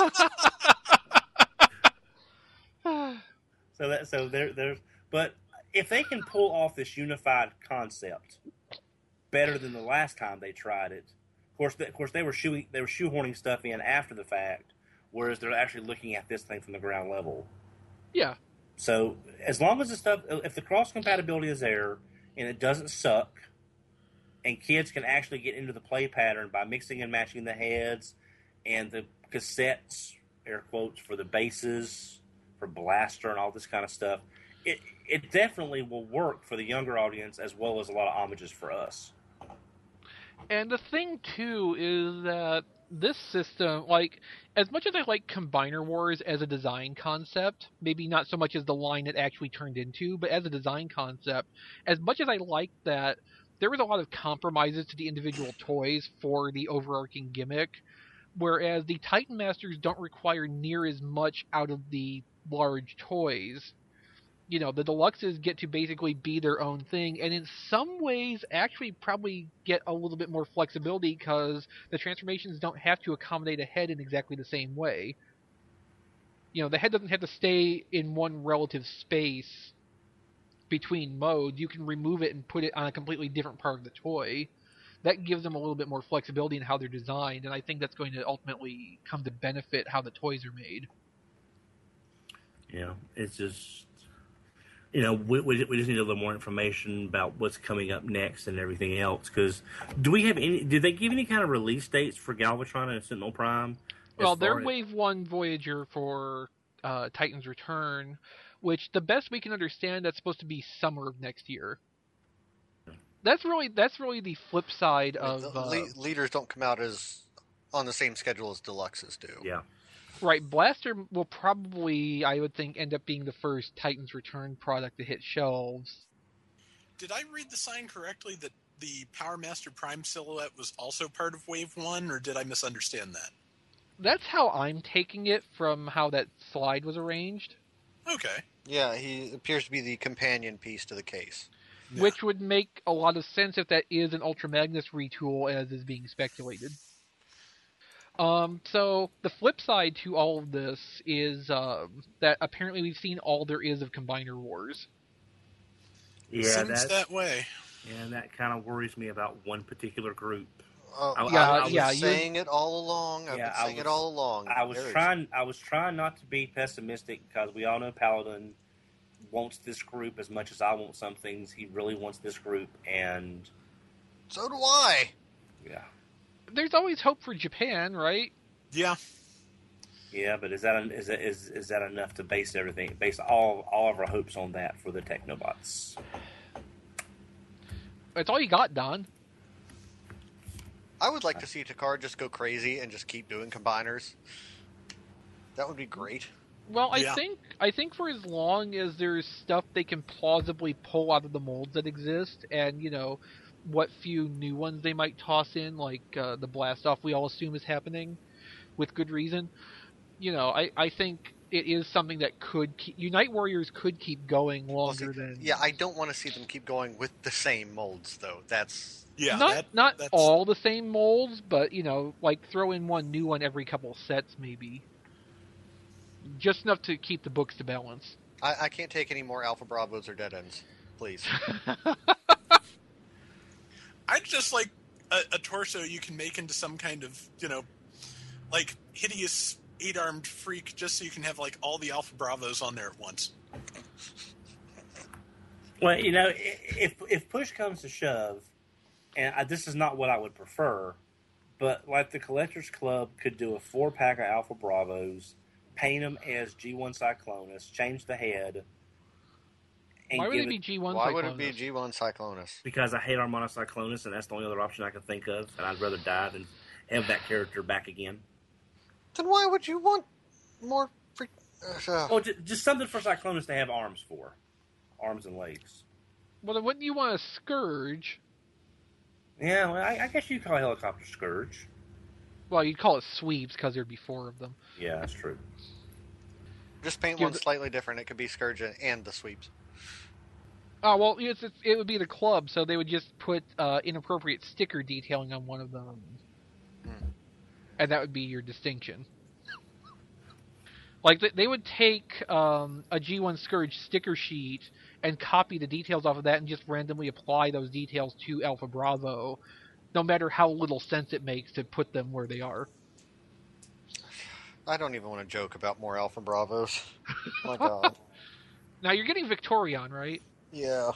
[SPEAKER 1] so that so there there's... But if they can pull off this unified concept better than the last time they tried it, Of course, they, of course, they were shoe, they were shoehorning stuff in after the fact, whereas they're actually looking at this thing from the ground level.
[SPEAKER 3] Yeah.
[SPEAKER 1] So as long as the stuff, if the cross compatibility is there and it doesn't suck, and kids can actually get into the play pattern by mixing and matching the heads and the cassettes, air quotes, for the bases, for Blaster and all this kind of stuff, it it definitely will work for the younger audience as well as a lot of homages for us.
[SPEAKER 3] And the thing, too, is that this system, like, as much as I like Combiner Wars as a design concept, maybe not so much as the line it actually turned into, but as a design concept, as much as I like that, there was a lot of compromises to the individual toys for the overarching gimmick, whereas the Titan Masters don't require near as much out of the large toys. You know, the deluxes get to basically be their own thing, and in some ways actually probably get a little bit more flexibility because the transformations don't have to accommodate a head in exactly the same way. You know, the head doesn't have to stay in one relative space between modes. You can remove it and put it on a completely different part of the toy. That gives them a little bit more flexibility in how they're designed, and I think that's going to ultimately come to benefit how the toys are made.
[SPEAKER 1] Yeah, it's just... You know, we, we we just need a little more information about what's coming up next and everything else. Because do we have any? Did they give any kind of release dates for Galvatron and Sentinel Prime?
[SPEAKER 3] Well, they're
[SPEAKER 1] as...
[SPEAKER 3] Wave One Voyager for uh, Titan's Return, which the best we can understand, that's supposed to be summer of next year. That's really that's really the flip side of
[SPEAKER 4] the
[SPEAKER 3] uh,
[SPEAKER 4] le- leaders don't come out as on the same schedule as deluxes do.
[SPEAKER 1] Yeah.
[SPEAKER 3] Right, Blaster will probably, I would think, end up being the first Titan's Return product to hit shelves.
[SPEAKER 2] Did I read the sign correctly that the Power Master Prime silhouette was also part of Wave one, or did I misunderstand that?
[SPEAKER 3] That's how I'm taking it from how that slide was arranged.
[SPEAKER 2] Okay.
[SPEAKER 4] Yeah, he appears to be the companion piece to the case.
[SPEAKER 2] Yeah.
[SPEAKER 3] Which would make a lot of sense if that is an Ultra Magnus retool, as is being speculated. Um, so the flip side to all of this is um, that apparently we've seen all there is of Combiner Wars.
[SPEAKER 1] Yeah,
[SPEAKER 2] Seems
[SPEAKER 1] that's,
[SPEAKER 2] that way.
[SPEAKER 1] Yeah, and that kind of worries me about one particular group.
[SPEAKER 4] Uh,
[SPEAKER 1] I-
[SPEAKER 3] yeah,
[SPEAKER 4] I, I was
[SPEAKER 3] yeah, you-
[SPEAKER 4] saying it all along. I've
[SPEAKER 1] Yeah,
[SPEAKER 4] been
[SPEAKER 1] I
[SPEAKER 4] saying
[SPEAKER 1] was-
[SPEAKER 4] it all along.
[SPEAKER 1] I was
[SPEAKER 4] There is-
[SPEAKER 1] trying. I was trying not to be pessimistic because we all know Paladin wants this group as much as I want some things. He really wants this group, and
[SPEAKER 4] So do I.
[SPEAKER 1] yeah,
[SPEAKER 3] There's always hope for Japan, right?
[SPEAKER 2] Yeah.
[SPEAKER 1] yeah. But is that is that, is is that enough to base everything, base all all of our hopes on that for the Technobots?
[SPEAKER 3] That's all you got, Don.
[SPEAKER 4] I would like to see Takar just go crazy and just keep doing combiners. That would be great.
[SPEAKER 3] Well, I
[SPEAKER 2] Yeah.
[SPEAKER 3] think I think for as long as there's stuff they can plausibly pull out of the molds that exist, and you know what few new ones they might toss in, like uh, the blast off we all assume is happening, with good reason. You know, I, I think it is something that could keep, Unite Warriors could keep going
[SPEAKER 4] Well,
[SPEAKER 3] longer
[SPEAKER 4] see,
[SPEAKER 3] than
[SPEAKER 4] yeah, I don't want to see them keep going with the same molds, though. That's
[SPEAKER 2] Yeah.
[SPEAKER 3] not
[SPEAKER 2] that,
[SPEAKER 3] not
[SPEAKER 2] that's,
[SPEAKER 3] all the same molds, but you know, like throw in one new one every couple sets, maybe. Just enough to keep the books to balance.
[SPEAKER 4] I, I can't take any more Alpha Bravos or Dead Ends, please.
[SPEAKER 2] I'd just like a, a torso you can make into some kind of, you know, like hideous eight-armed freak, just so you can have like all the Alpha Bravos on there at once.
[SPEAKER 1] Well, you know, i- if if push comes to shove, and I, this is not what I would prefer, but like the Collectors Club could do a four pack of Alpha Bravos, paint them as G one Cyclonus, change the head. And
[SPEAKER 3] Why would
[SPEAKER 1] give
[SPEAKER 3] it be G one?
[SPEAKER 4] Why would it be
[SPEAKER 3] Cyclonus?
[SPEAKER 4] G one Cyclonus?
[SPEAKER 1] Because I hate Armada Cyclonus, and that's the only other option I could think of, and I'd rather die than have that character back again.
[SPEAKER 4] Then why would you want more freak... Uh,
[SPEAKER 1] Oh, just, just something for Cyclonus to have arms for. Arms and legs.
[SPEAKER 3] Well, then wouldn't you want a Scourge?
[SPEAKER 1] Yeah, well, I, I guess you call a helicopter Scourge.
[SPEAKER 3] Well, you'd call it Sweeps because there'd be four of them.
[SPEAKER 1] Yeah, that's true.
[SPEAKER 4] just paint
[SPEAKER 3] give
[SPEAKER 4] one
[SPEAKER 3] the-
[SPEAKER 4] slightly different. It could be Scourge and the sweeps.
[SPEAKER 3] Oh, well, it's, it's, it would be the club, so they would just put uh, inappropriate sticker detailing on one of them.
[SPEAKER 4] Hmm.
[SPEAKER 3] And that would be your distinction. Like, they, they would take um, a G one Scourge sticker sheet and copy the details off of that and just randomly apply those details to Alpha Bravo, no matter how little sense it makes to put them where they are.
[SPEAKER 4] I don't even want to joke about more Alpha Bravos. My God.
[SPEAKER 3] Now, you're getting Victorion, right?
[SPEAKER 4] Yeah.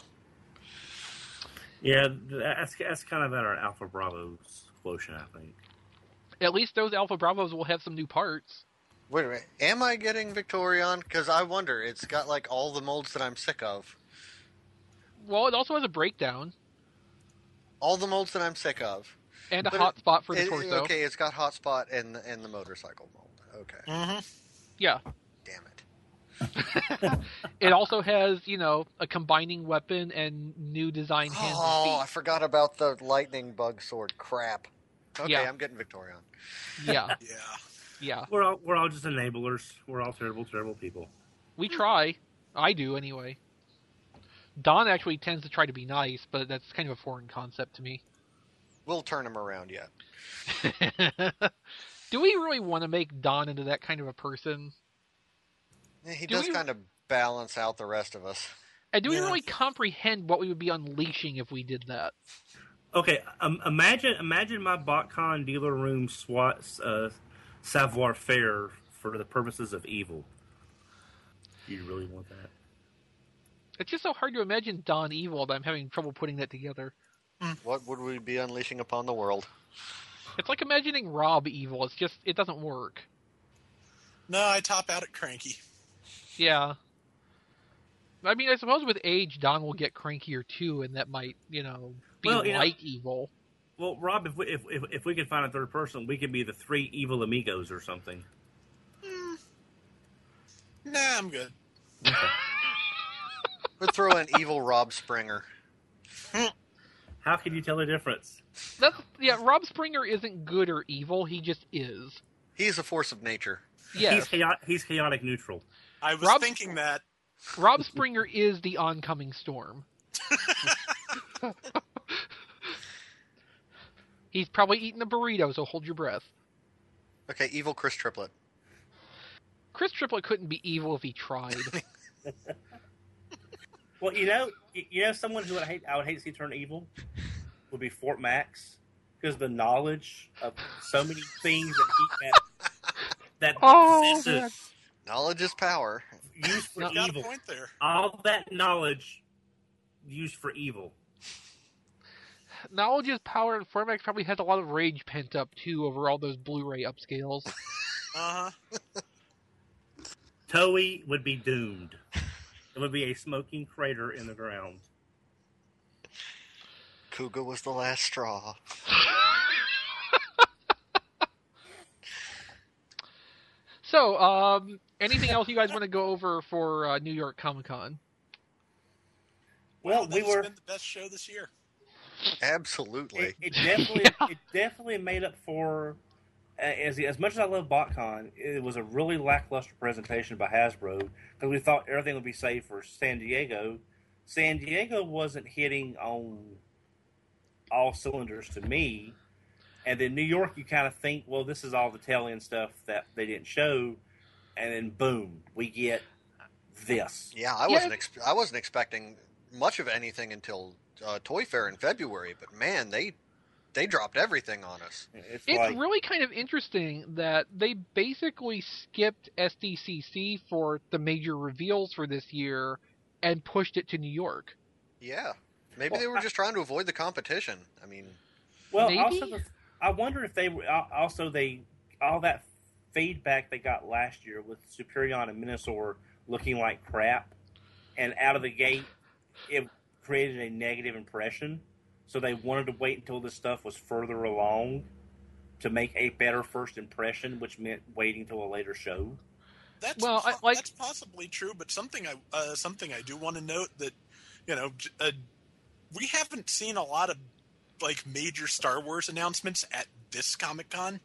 [SPEAKER 1] Yeah, that's, that's kind of at our Alpha Bravo's quotient, I think.
[SPEAKER 3] At least those Alpha Bravos will have some new parts.
[SPEAKER 4] Wait a minute. Am I getting Victorion? Because I wonder. It's got like all the molds that I'm sick of.
[SPEAKER 3] Well, it also has a breakdown.
[SPEAKER 4] All the molds that I'm sick of.
[SPEAKER 3] And a
[SPEAKER 4] But
[SPEAKER 3] hot spot for the
[SPEAKER 4] It-
[SPEAKER 3] torso.
[SPEAKER 4] okay, it's got hotspot and and the motorcycle mold. Okay,
[SPEAKER 2] Mm-hmm.
[SPEAKER 3] Yeah.
[SPEAKER 4] damn it.
[SPEAKER 3] It also has, you know, a combining weapon and new design hands
[SPEAKER 4] Oh, I
[SPEAKER 3] and
[SPEAKER 4] forgot about the lightning bug sword. Crap. Okay,
[SPEAKER 3] Yeah.
[SPEAKER 4] I'm getting Victorion.
[SPEAKER 3] feet. Yeah,
[SPEAKER 2] Yeah.
[SPEAKER 3] yeah.
[SPEAKER 1] We're all we're all just enablers. We're all terrible, terrible people.
[SPEAKER 3] We try. I do, anyway. Don actually tends to try to be nice, but that's kind of a foreign concept to me.
[SPEAKER 4] We'll turn him around yet.
[SPEAKER 3] Do we really want to make Don into that kind of a person?
[SPEAKER 4] Eh, He
[SPEAKER 3] Do
[SPEAKER 4] does
[SPEAKER 3] we-
[SPEAKER 4] kind of balance out the rest of us.
[SPEAKER 3] And do we
[SPEAKER 2] Yeah.
[SPEAKER 3] really comprehend what we would be unleashing if we did that?
[SPEAKER 1] Okay, um, imagine imagine my BotCon dealer room SWAT uh, savoir faire for the purposes of evil. Do you really want that?
[SPEAKER 3] It's just so hard to imagine Don evil that I'm having trouble putting that together.
[SPEAKER 4] What would we be unleashing upon the world?
[SPEAKER 3] It's like imagining Rob evil. It's just, it doesn't work.
[SPEAKER 2] No, I top out at Cranky.
[SPEAKER 3] Yeah. I mean, I suppose with age, Don will get crankier too, and that might, you know, be
[SPEAKER 1] Well, you know-
[SPEAKER 3] like evil.
[SPEAKER 1] Well, Rob, if we if, if if we could find a third person, we could be the three evil amigos or something.
[SPEAKER 2] Nah, I'm good.
[SPEAKER 4] We'd throw in evil Rob Springer.
[SPEAKER 1] How can you tell the difference?
[SPEAKER 3] That's yeah. Rob Springer isn't good or evil. He just is.
[SPEAKER 4] He's a force of nature.
[SPEAKER 3] Yes,
[SPEAKER 1] He's chaotic, he's chaotic neutral.
[SPEAKER 2] I was
[SPEAKER 3] Rob-
[SPEAKER 2] thinking that.
[SPEAKER 3] Rob Springer is the oncoming storm. He's probably eating a burrito, so hold your breath.
[SPEAKER 4] Okay, evil Chris Triplet.
[SPEAKER 3] Chris Triplet couldn't be evil if he tried.
[SPEAKER 1] Well, you know, you you know, someone who would hate I would hate to see turn evil would be Fort Max, because the knowledge of so many things that he that that
[SPEAKER 3] Oh,
[SPEAKER 1] possesses
[SPEAKER 4] Knowledge is power.
[SPEAKER 1] used for
[SPEAKER 3] No.
[SPEAKER 2] Got a
[SPEAKER 1] evil.
[SPEAKER 2] point there.
[SPEAKER 1] All that knowledge used for evil.
[SPEAKER 3] Knowledge is power, and Formax probably has a lot of rage pent up too over all those Blu-ray upscales.
[SPEAKER 2] Uh huh.
[SPEAKER 1] Toei would be doomed. It would be a smoking crater in the ground.
[SPEAKER 4] Kuga was the last straw.
[SPEAKER 3] So, um, anything else you guys want to go over for uh, New York Comic Con?
[SPEAKER 1] Well,
[SPEAKER 2] Wow,
[SPEAKER 1] we
[SPEAKER 2] that's
[SPEAKER 1] were.
[SPEAKER 2] been the best show this year.
[SPEAKER 4] Absolutely.
[SPEAKER 1] It, it definitely,
[SPEAKER 3] Yeah.
[SPEAKER 1] it definitely made up for. uh, As as much as I love BotCon, it was a really lackluster presentation by Hasbro because we thought everything would be safe for San Diego. San Diego wasn't hitting on all cylinders to me, and then New York, you kind of think, well, this is all the tail end stuff that they didn't show, and then boom, we get this.
[SPEAKER 4] Yeah, I
[SPEAKER 3] Yeah.
[SPEAKER 4] wasn't. Ex- I wasn't expecting much of anything until uh, Toy Fair in February. But man, they they dropped everything on us.
[SPEAKER 1] It's,
[SPEAKER 3] It's
[SPEAKER 1] like
[SPEAKER 3] really kind of interesting that they basically skipped S D C C for the major reveals for this year and pushed it to New York.
[SPEAKER 4] Yeah, maybe
[SPEAKER 1] Well,
[SPEAKER 4] they were
[SPEAKER 1] I-
[SPEAKER 4] just trying to avoid the competition. I mean,
[SPEAKER 1] well.
[SPEAKER 3] Maybe?
[SPEAKER 1] Also, the, I wonder if they were al- also they all that feedback they got last year with Superion and Minosaur looking like crap, and out of the gate, it created a negative impression. So they wanted to wait until this stuff was further along to make a better first impression, which meant waiting till a later show.
[SPEAKER 2] That's
[SPEAKER 3] Well, I-
[SPEAKER 2] po-
[SPEAKER 3] like-
[SPEAKER 2] that's possibly true, but something I uh, something I do want to note that you know j- uh, we haven't seen a lot of like major Star Wars announcements at this Comic Con.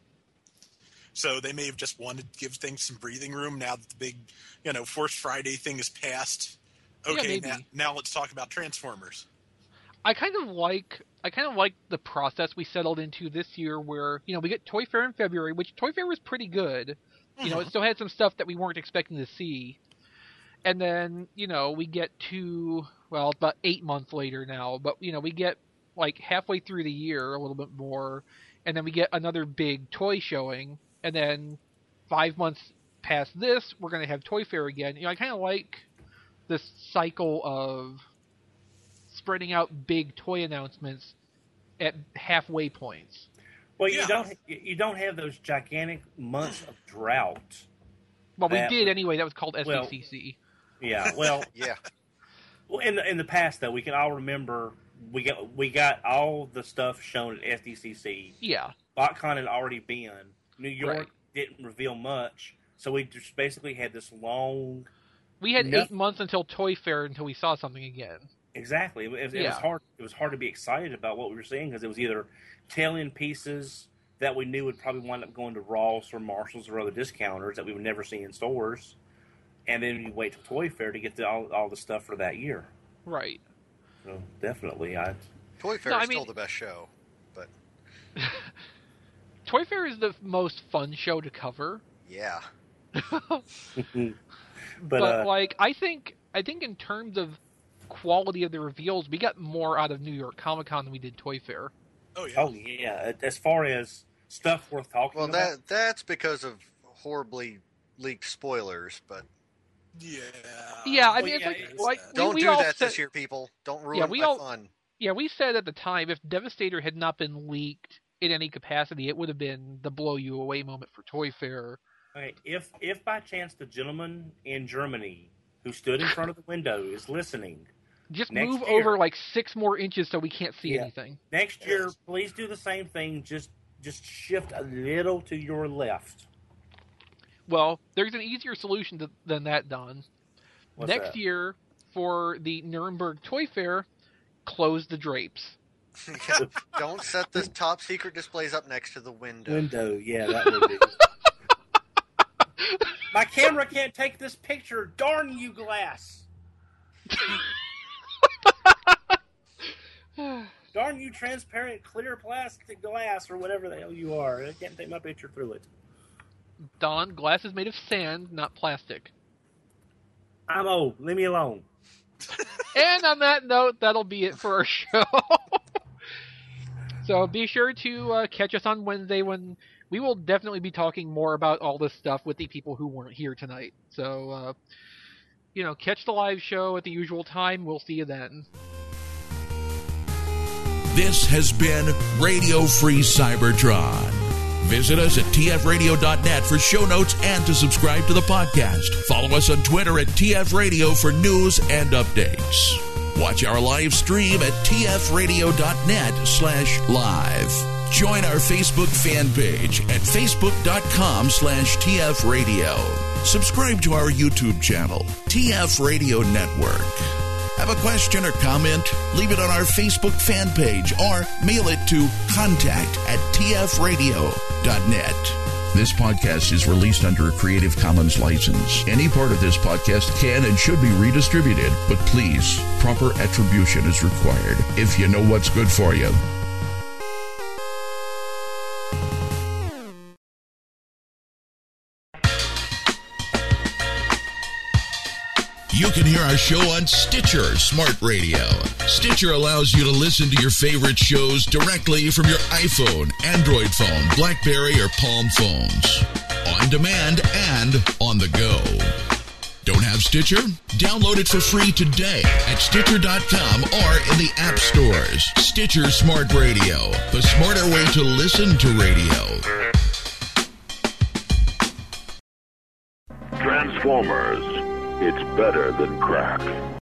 [SPEAKER 2] So they may have just wanted to give things some breathing room now that the big, you know, Force Friday thing is past.
[SPEAKER 3] Yeah,
[SPEAKER 2] Okay,
[SPEAKER 3] maybe.
[SPEAKER 2] now, now let's talk about Transformers.
[SPEAKER 3] I kind of like I kind of like the process we settled into this year where, you know, we get Toy Fair in February, which Toy Fair was pretty good. You know, it still had some stuff that we weren't expecting to see. And then, you know, we get to, well, about eight months later now, but, you know, we get like halfway through the year, a little bit more, and then we get another big toy showing, and then five months past this, we're going to have Toy Fair again. You know, I kind of like this cycle of spreading out big toy announcements at halfway points.
[SPEAKER 1] Well,
[SPEAKER 2] Yeah.
[SPEAKER 1] you don't you don't have those gigantic months of drought.
[SPEAKER 3] Well, we
[SPEAKER 1] That
[SPEAKER 3] did
[SPEAKER 1] was-
[SPEAKER 3] anyway. That was called S
[SPEAKER 1] well-
[SPEAKER 3] D C C.
[SPEAKER 1] Yeah, well,
[SPEAKER 4] yeah,
[SPEAKER 1] well, in the in the past though, we can all remember we got we got all the stuff shown at S D C C.
[SPEAKER 3] Yeah.
[SPEAKER 1] BotCon had already been. New York
[SPEAKER 3] Right.
[SPEAKER 1] didn't reveal much, so we just basically had this long.
[SPEAKER 3] We had
[SPEAKER 1] Noth-
[SPEAKER 3] eight months until Toy Fair until we saw something again.
[SPEAKER 1] Exactly. It, it
[SPEAKER 3] Yeah.
[SPEAKER 1] was hard. It was hard to be excited about what we were seeing because it was either tail-end pieces that we knew would probably wind up going to Ross or Marshalls or other discounters that we would never see in stores, and then you wait till Toy Fair to get the, all all the stuff for that year.
[SPEAKER 3] Right.
[SPEAKER 1] So definitely, I.
[SPEAKER 4] Toy Fair
[SPEAKER 3] No, I
[SPEAKER 4] is
[SPEAKER 3] mean-
[SPEAKER 4] still the best show, but
[SPEAKER 3] Toy Fair is the most fun show to cover.
[SPEAKER 4] yeah.
[SPEAKER 1] but
[SPEAKER 3] But,
[SPEAKER 1] uh,
[SPEAKER 3] like, I think I think in terms of quality of the reveals, we got more out of New York Comic Con than we did Toy Fair.
[SPEAKER 2] Oh yeah.
[SPEAKER 1] oh yeah, as far as stuff worth talking
[SPEAKER 4] Well,
[SPEAKER 1] about.
[SPEAKER 4] that that's because of horribly leaked spoilers, but
[SPEAKER 2] Yeah.
[SPEAKER 3] Yeah, I
[SPEAKER 1] well,
[SPEAKER 3] mean,
[SPEAKER 1] yeah,
[SPEAKER 3] it's
[SPEAKER 1] it's
[SPEAKER 3] like,
[SPEAKER 1] that.
[SPEAKER 3] like
[SPEAKER 4] don't
[SPEAKER 3] we, we
[SPEAKER 4] do
[SPEAKER 3] all
[SPEAKER 4] that
[SPEAKER 3] said,
[SPEAKER 4] this year, people. Don't ruin
[SPEAKER 3] Yeah, we
[SPEAKER 4] my
[SPEAKER 3] all-
[SPEAKER 4] fun.
[SPEAKER 3] Yeah, we said at the time if Devastator had not been leaked in any capacity, it would have been the blow you away moment for Toy Fair.
[SPEAKER 1] Okay, if if by chance the gentleman in Germany who stood in front of the window is listening,
[SPEAKER 3] Just
[SPEAKER 1] Next
[SPEAKER 3] move
[SPEAKER 1] year.
[SPEAKER 3] over like six more inches so we can't see
[SPEAKER 1] Yeah.
[SPEAKER 3] anything.
[SPEAKER 1] next year please do the same thing. Just just shift a little to your left.
[SPEAKER 3] Well, there's an easier solution to, than that, Don.
[SPEAKER 1] What's
[SPEAKER 3] Next
[SPEAKER 1] that?
[SPEAKER 3] year, for the Nuremberg Toy Fair, close the drapes.
[SPEAKER 4] Yeah, don't set the top secret displays up next to the window.
[SPEAKER 1] Window, yeah, that would be. My camera can't take this picture. Darn you, glass! Darn you, transparent, clear plastic glass, or whatever the hell you are. I can't take my picture through it.
[SPEAKER 3] Don, glass is made of sand, not plastic.
[SPEAKER 1] I'm old. Leave me alone.
[SPEAKER 3] And on that note, that'll be it for our show. So be sure to uh, catch us on Wednesday when we will definitely be talking more about all this stuff with the people who weren't here tonight. So, uh, you know, catch the live show at the usual time. We'll see you then.
[SPEAKER 5] This has been Radio Free Cybertron. Visit us at T F radio dot net for show notes and to subscribe to the podcast. Follow us on Twitter at T F Radio for news and updates. Watch our live stream at T F radio dot net slash live. Join our Facebook fan page at Facebook dot com slash T F radio. Subscribe to our YouTube channel, T F Radio Network. Have a question or comment? Leave it on our Facebook fan page or mail it to contact at T F radio dot net. This podcast is released under a Creative Commons license. Any part of this podcast can and should be redistributed, but please, proper attribution is required if you know what's good for you. You can hear our show on Stitcher Smart Radio. Stitcher allows you to listen to your favorite shows directly from your iPhone, Android phone, BlackBerry, or Palm phones. On demand and on the go. Don't have Stitcher? Download it for free today at Stitcher dot com or in the app stores. Stitcher Smart Radio, the smarter way to listen to radio.
[SPEAKER 6] Transformers. It's better than crack.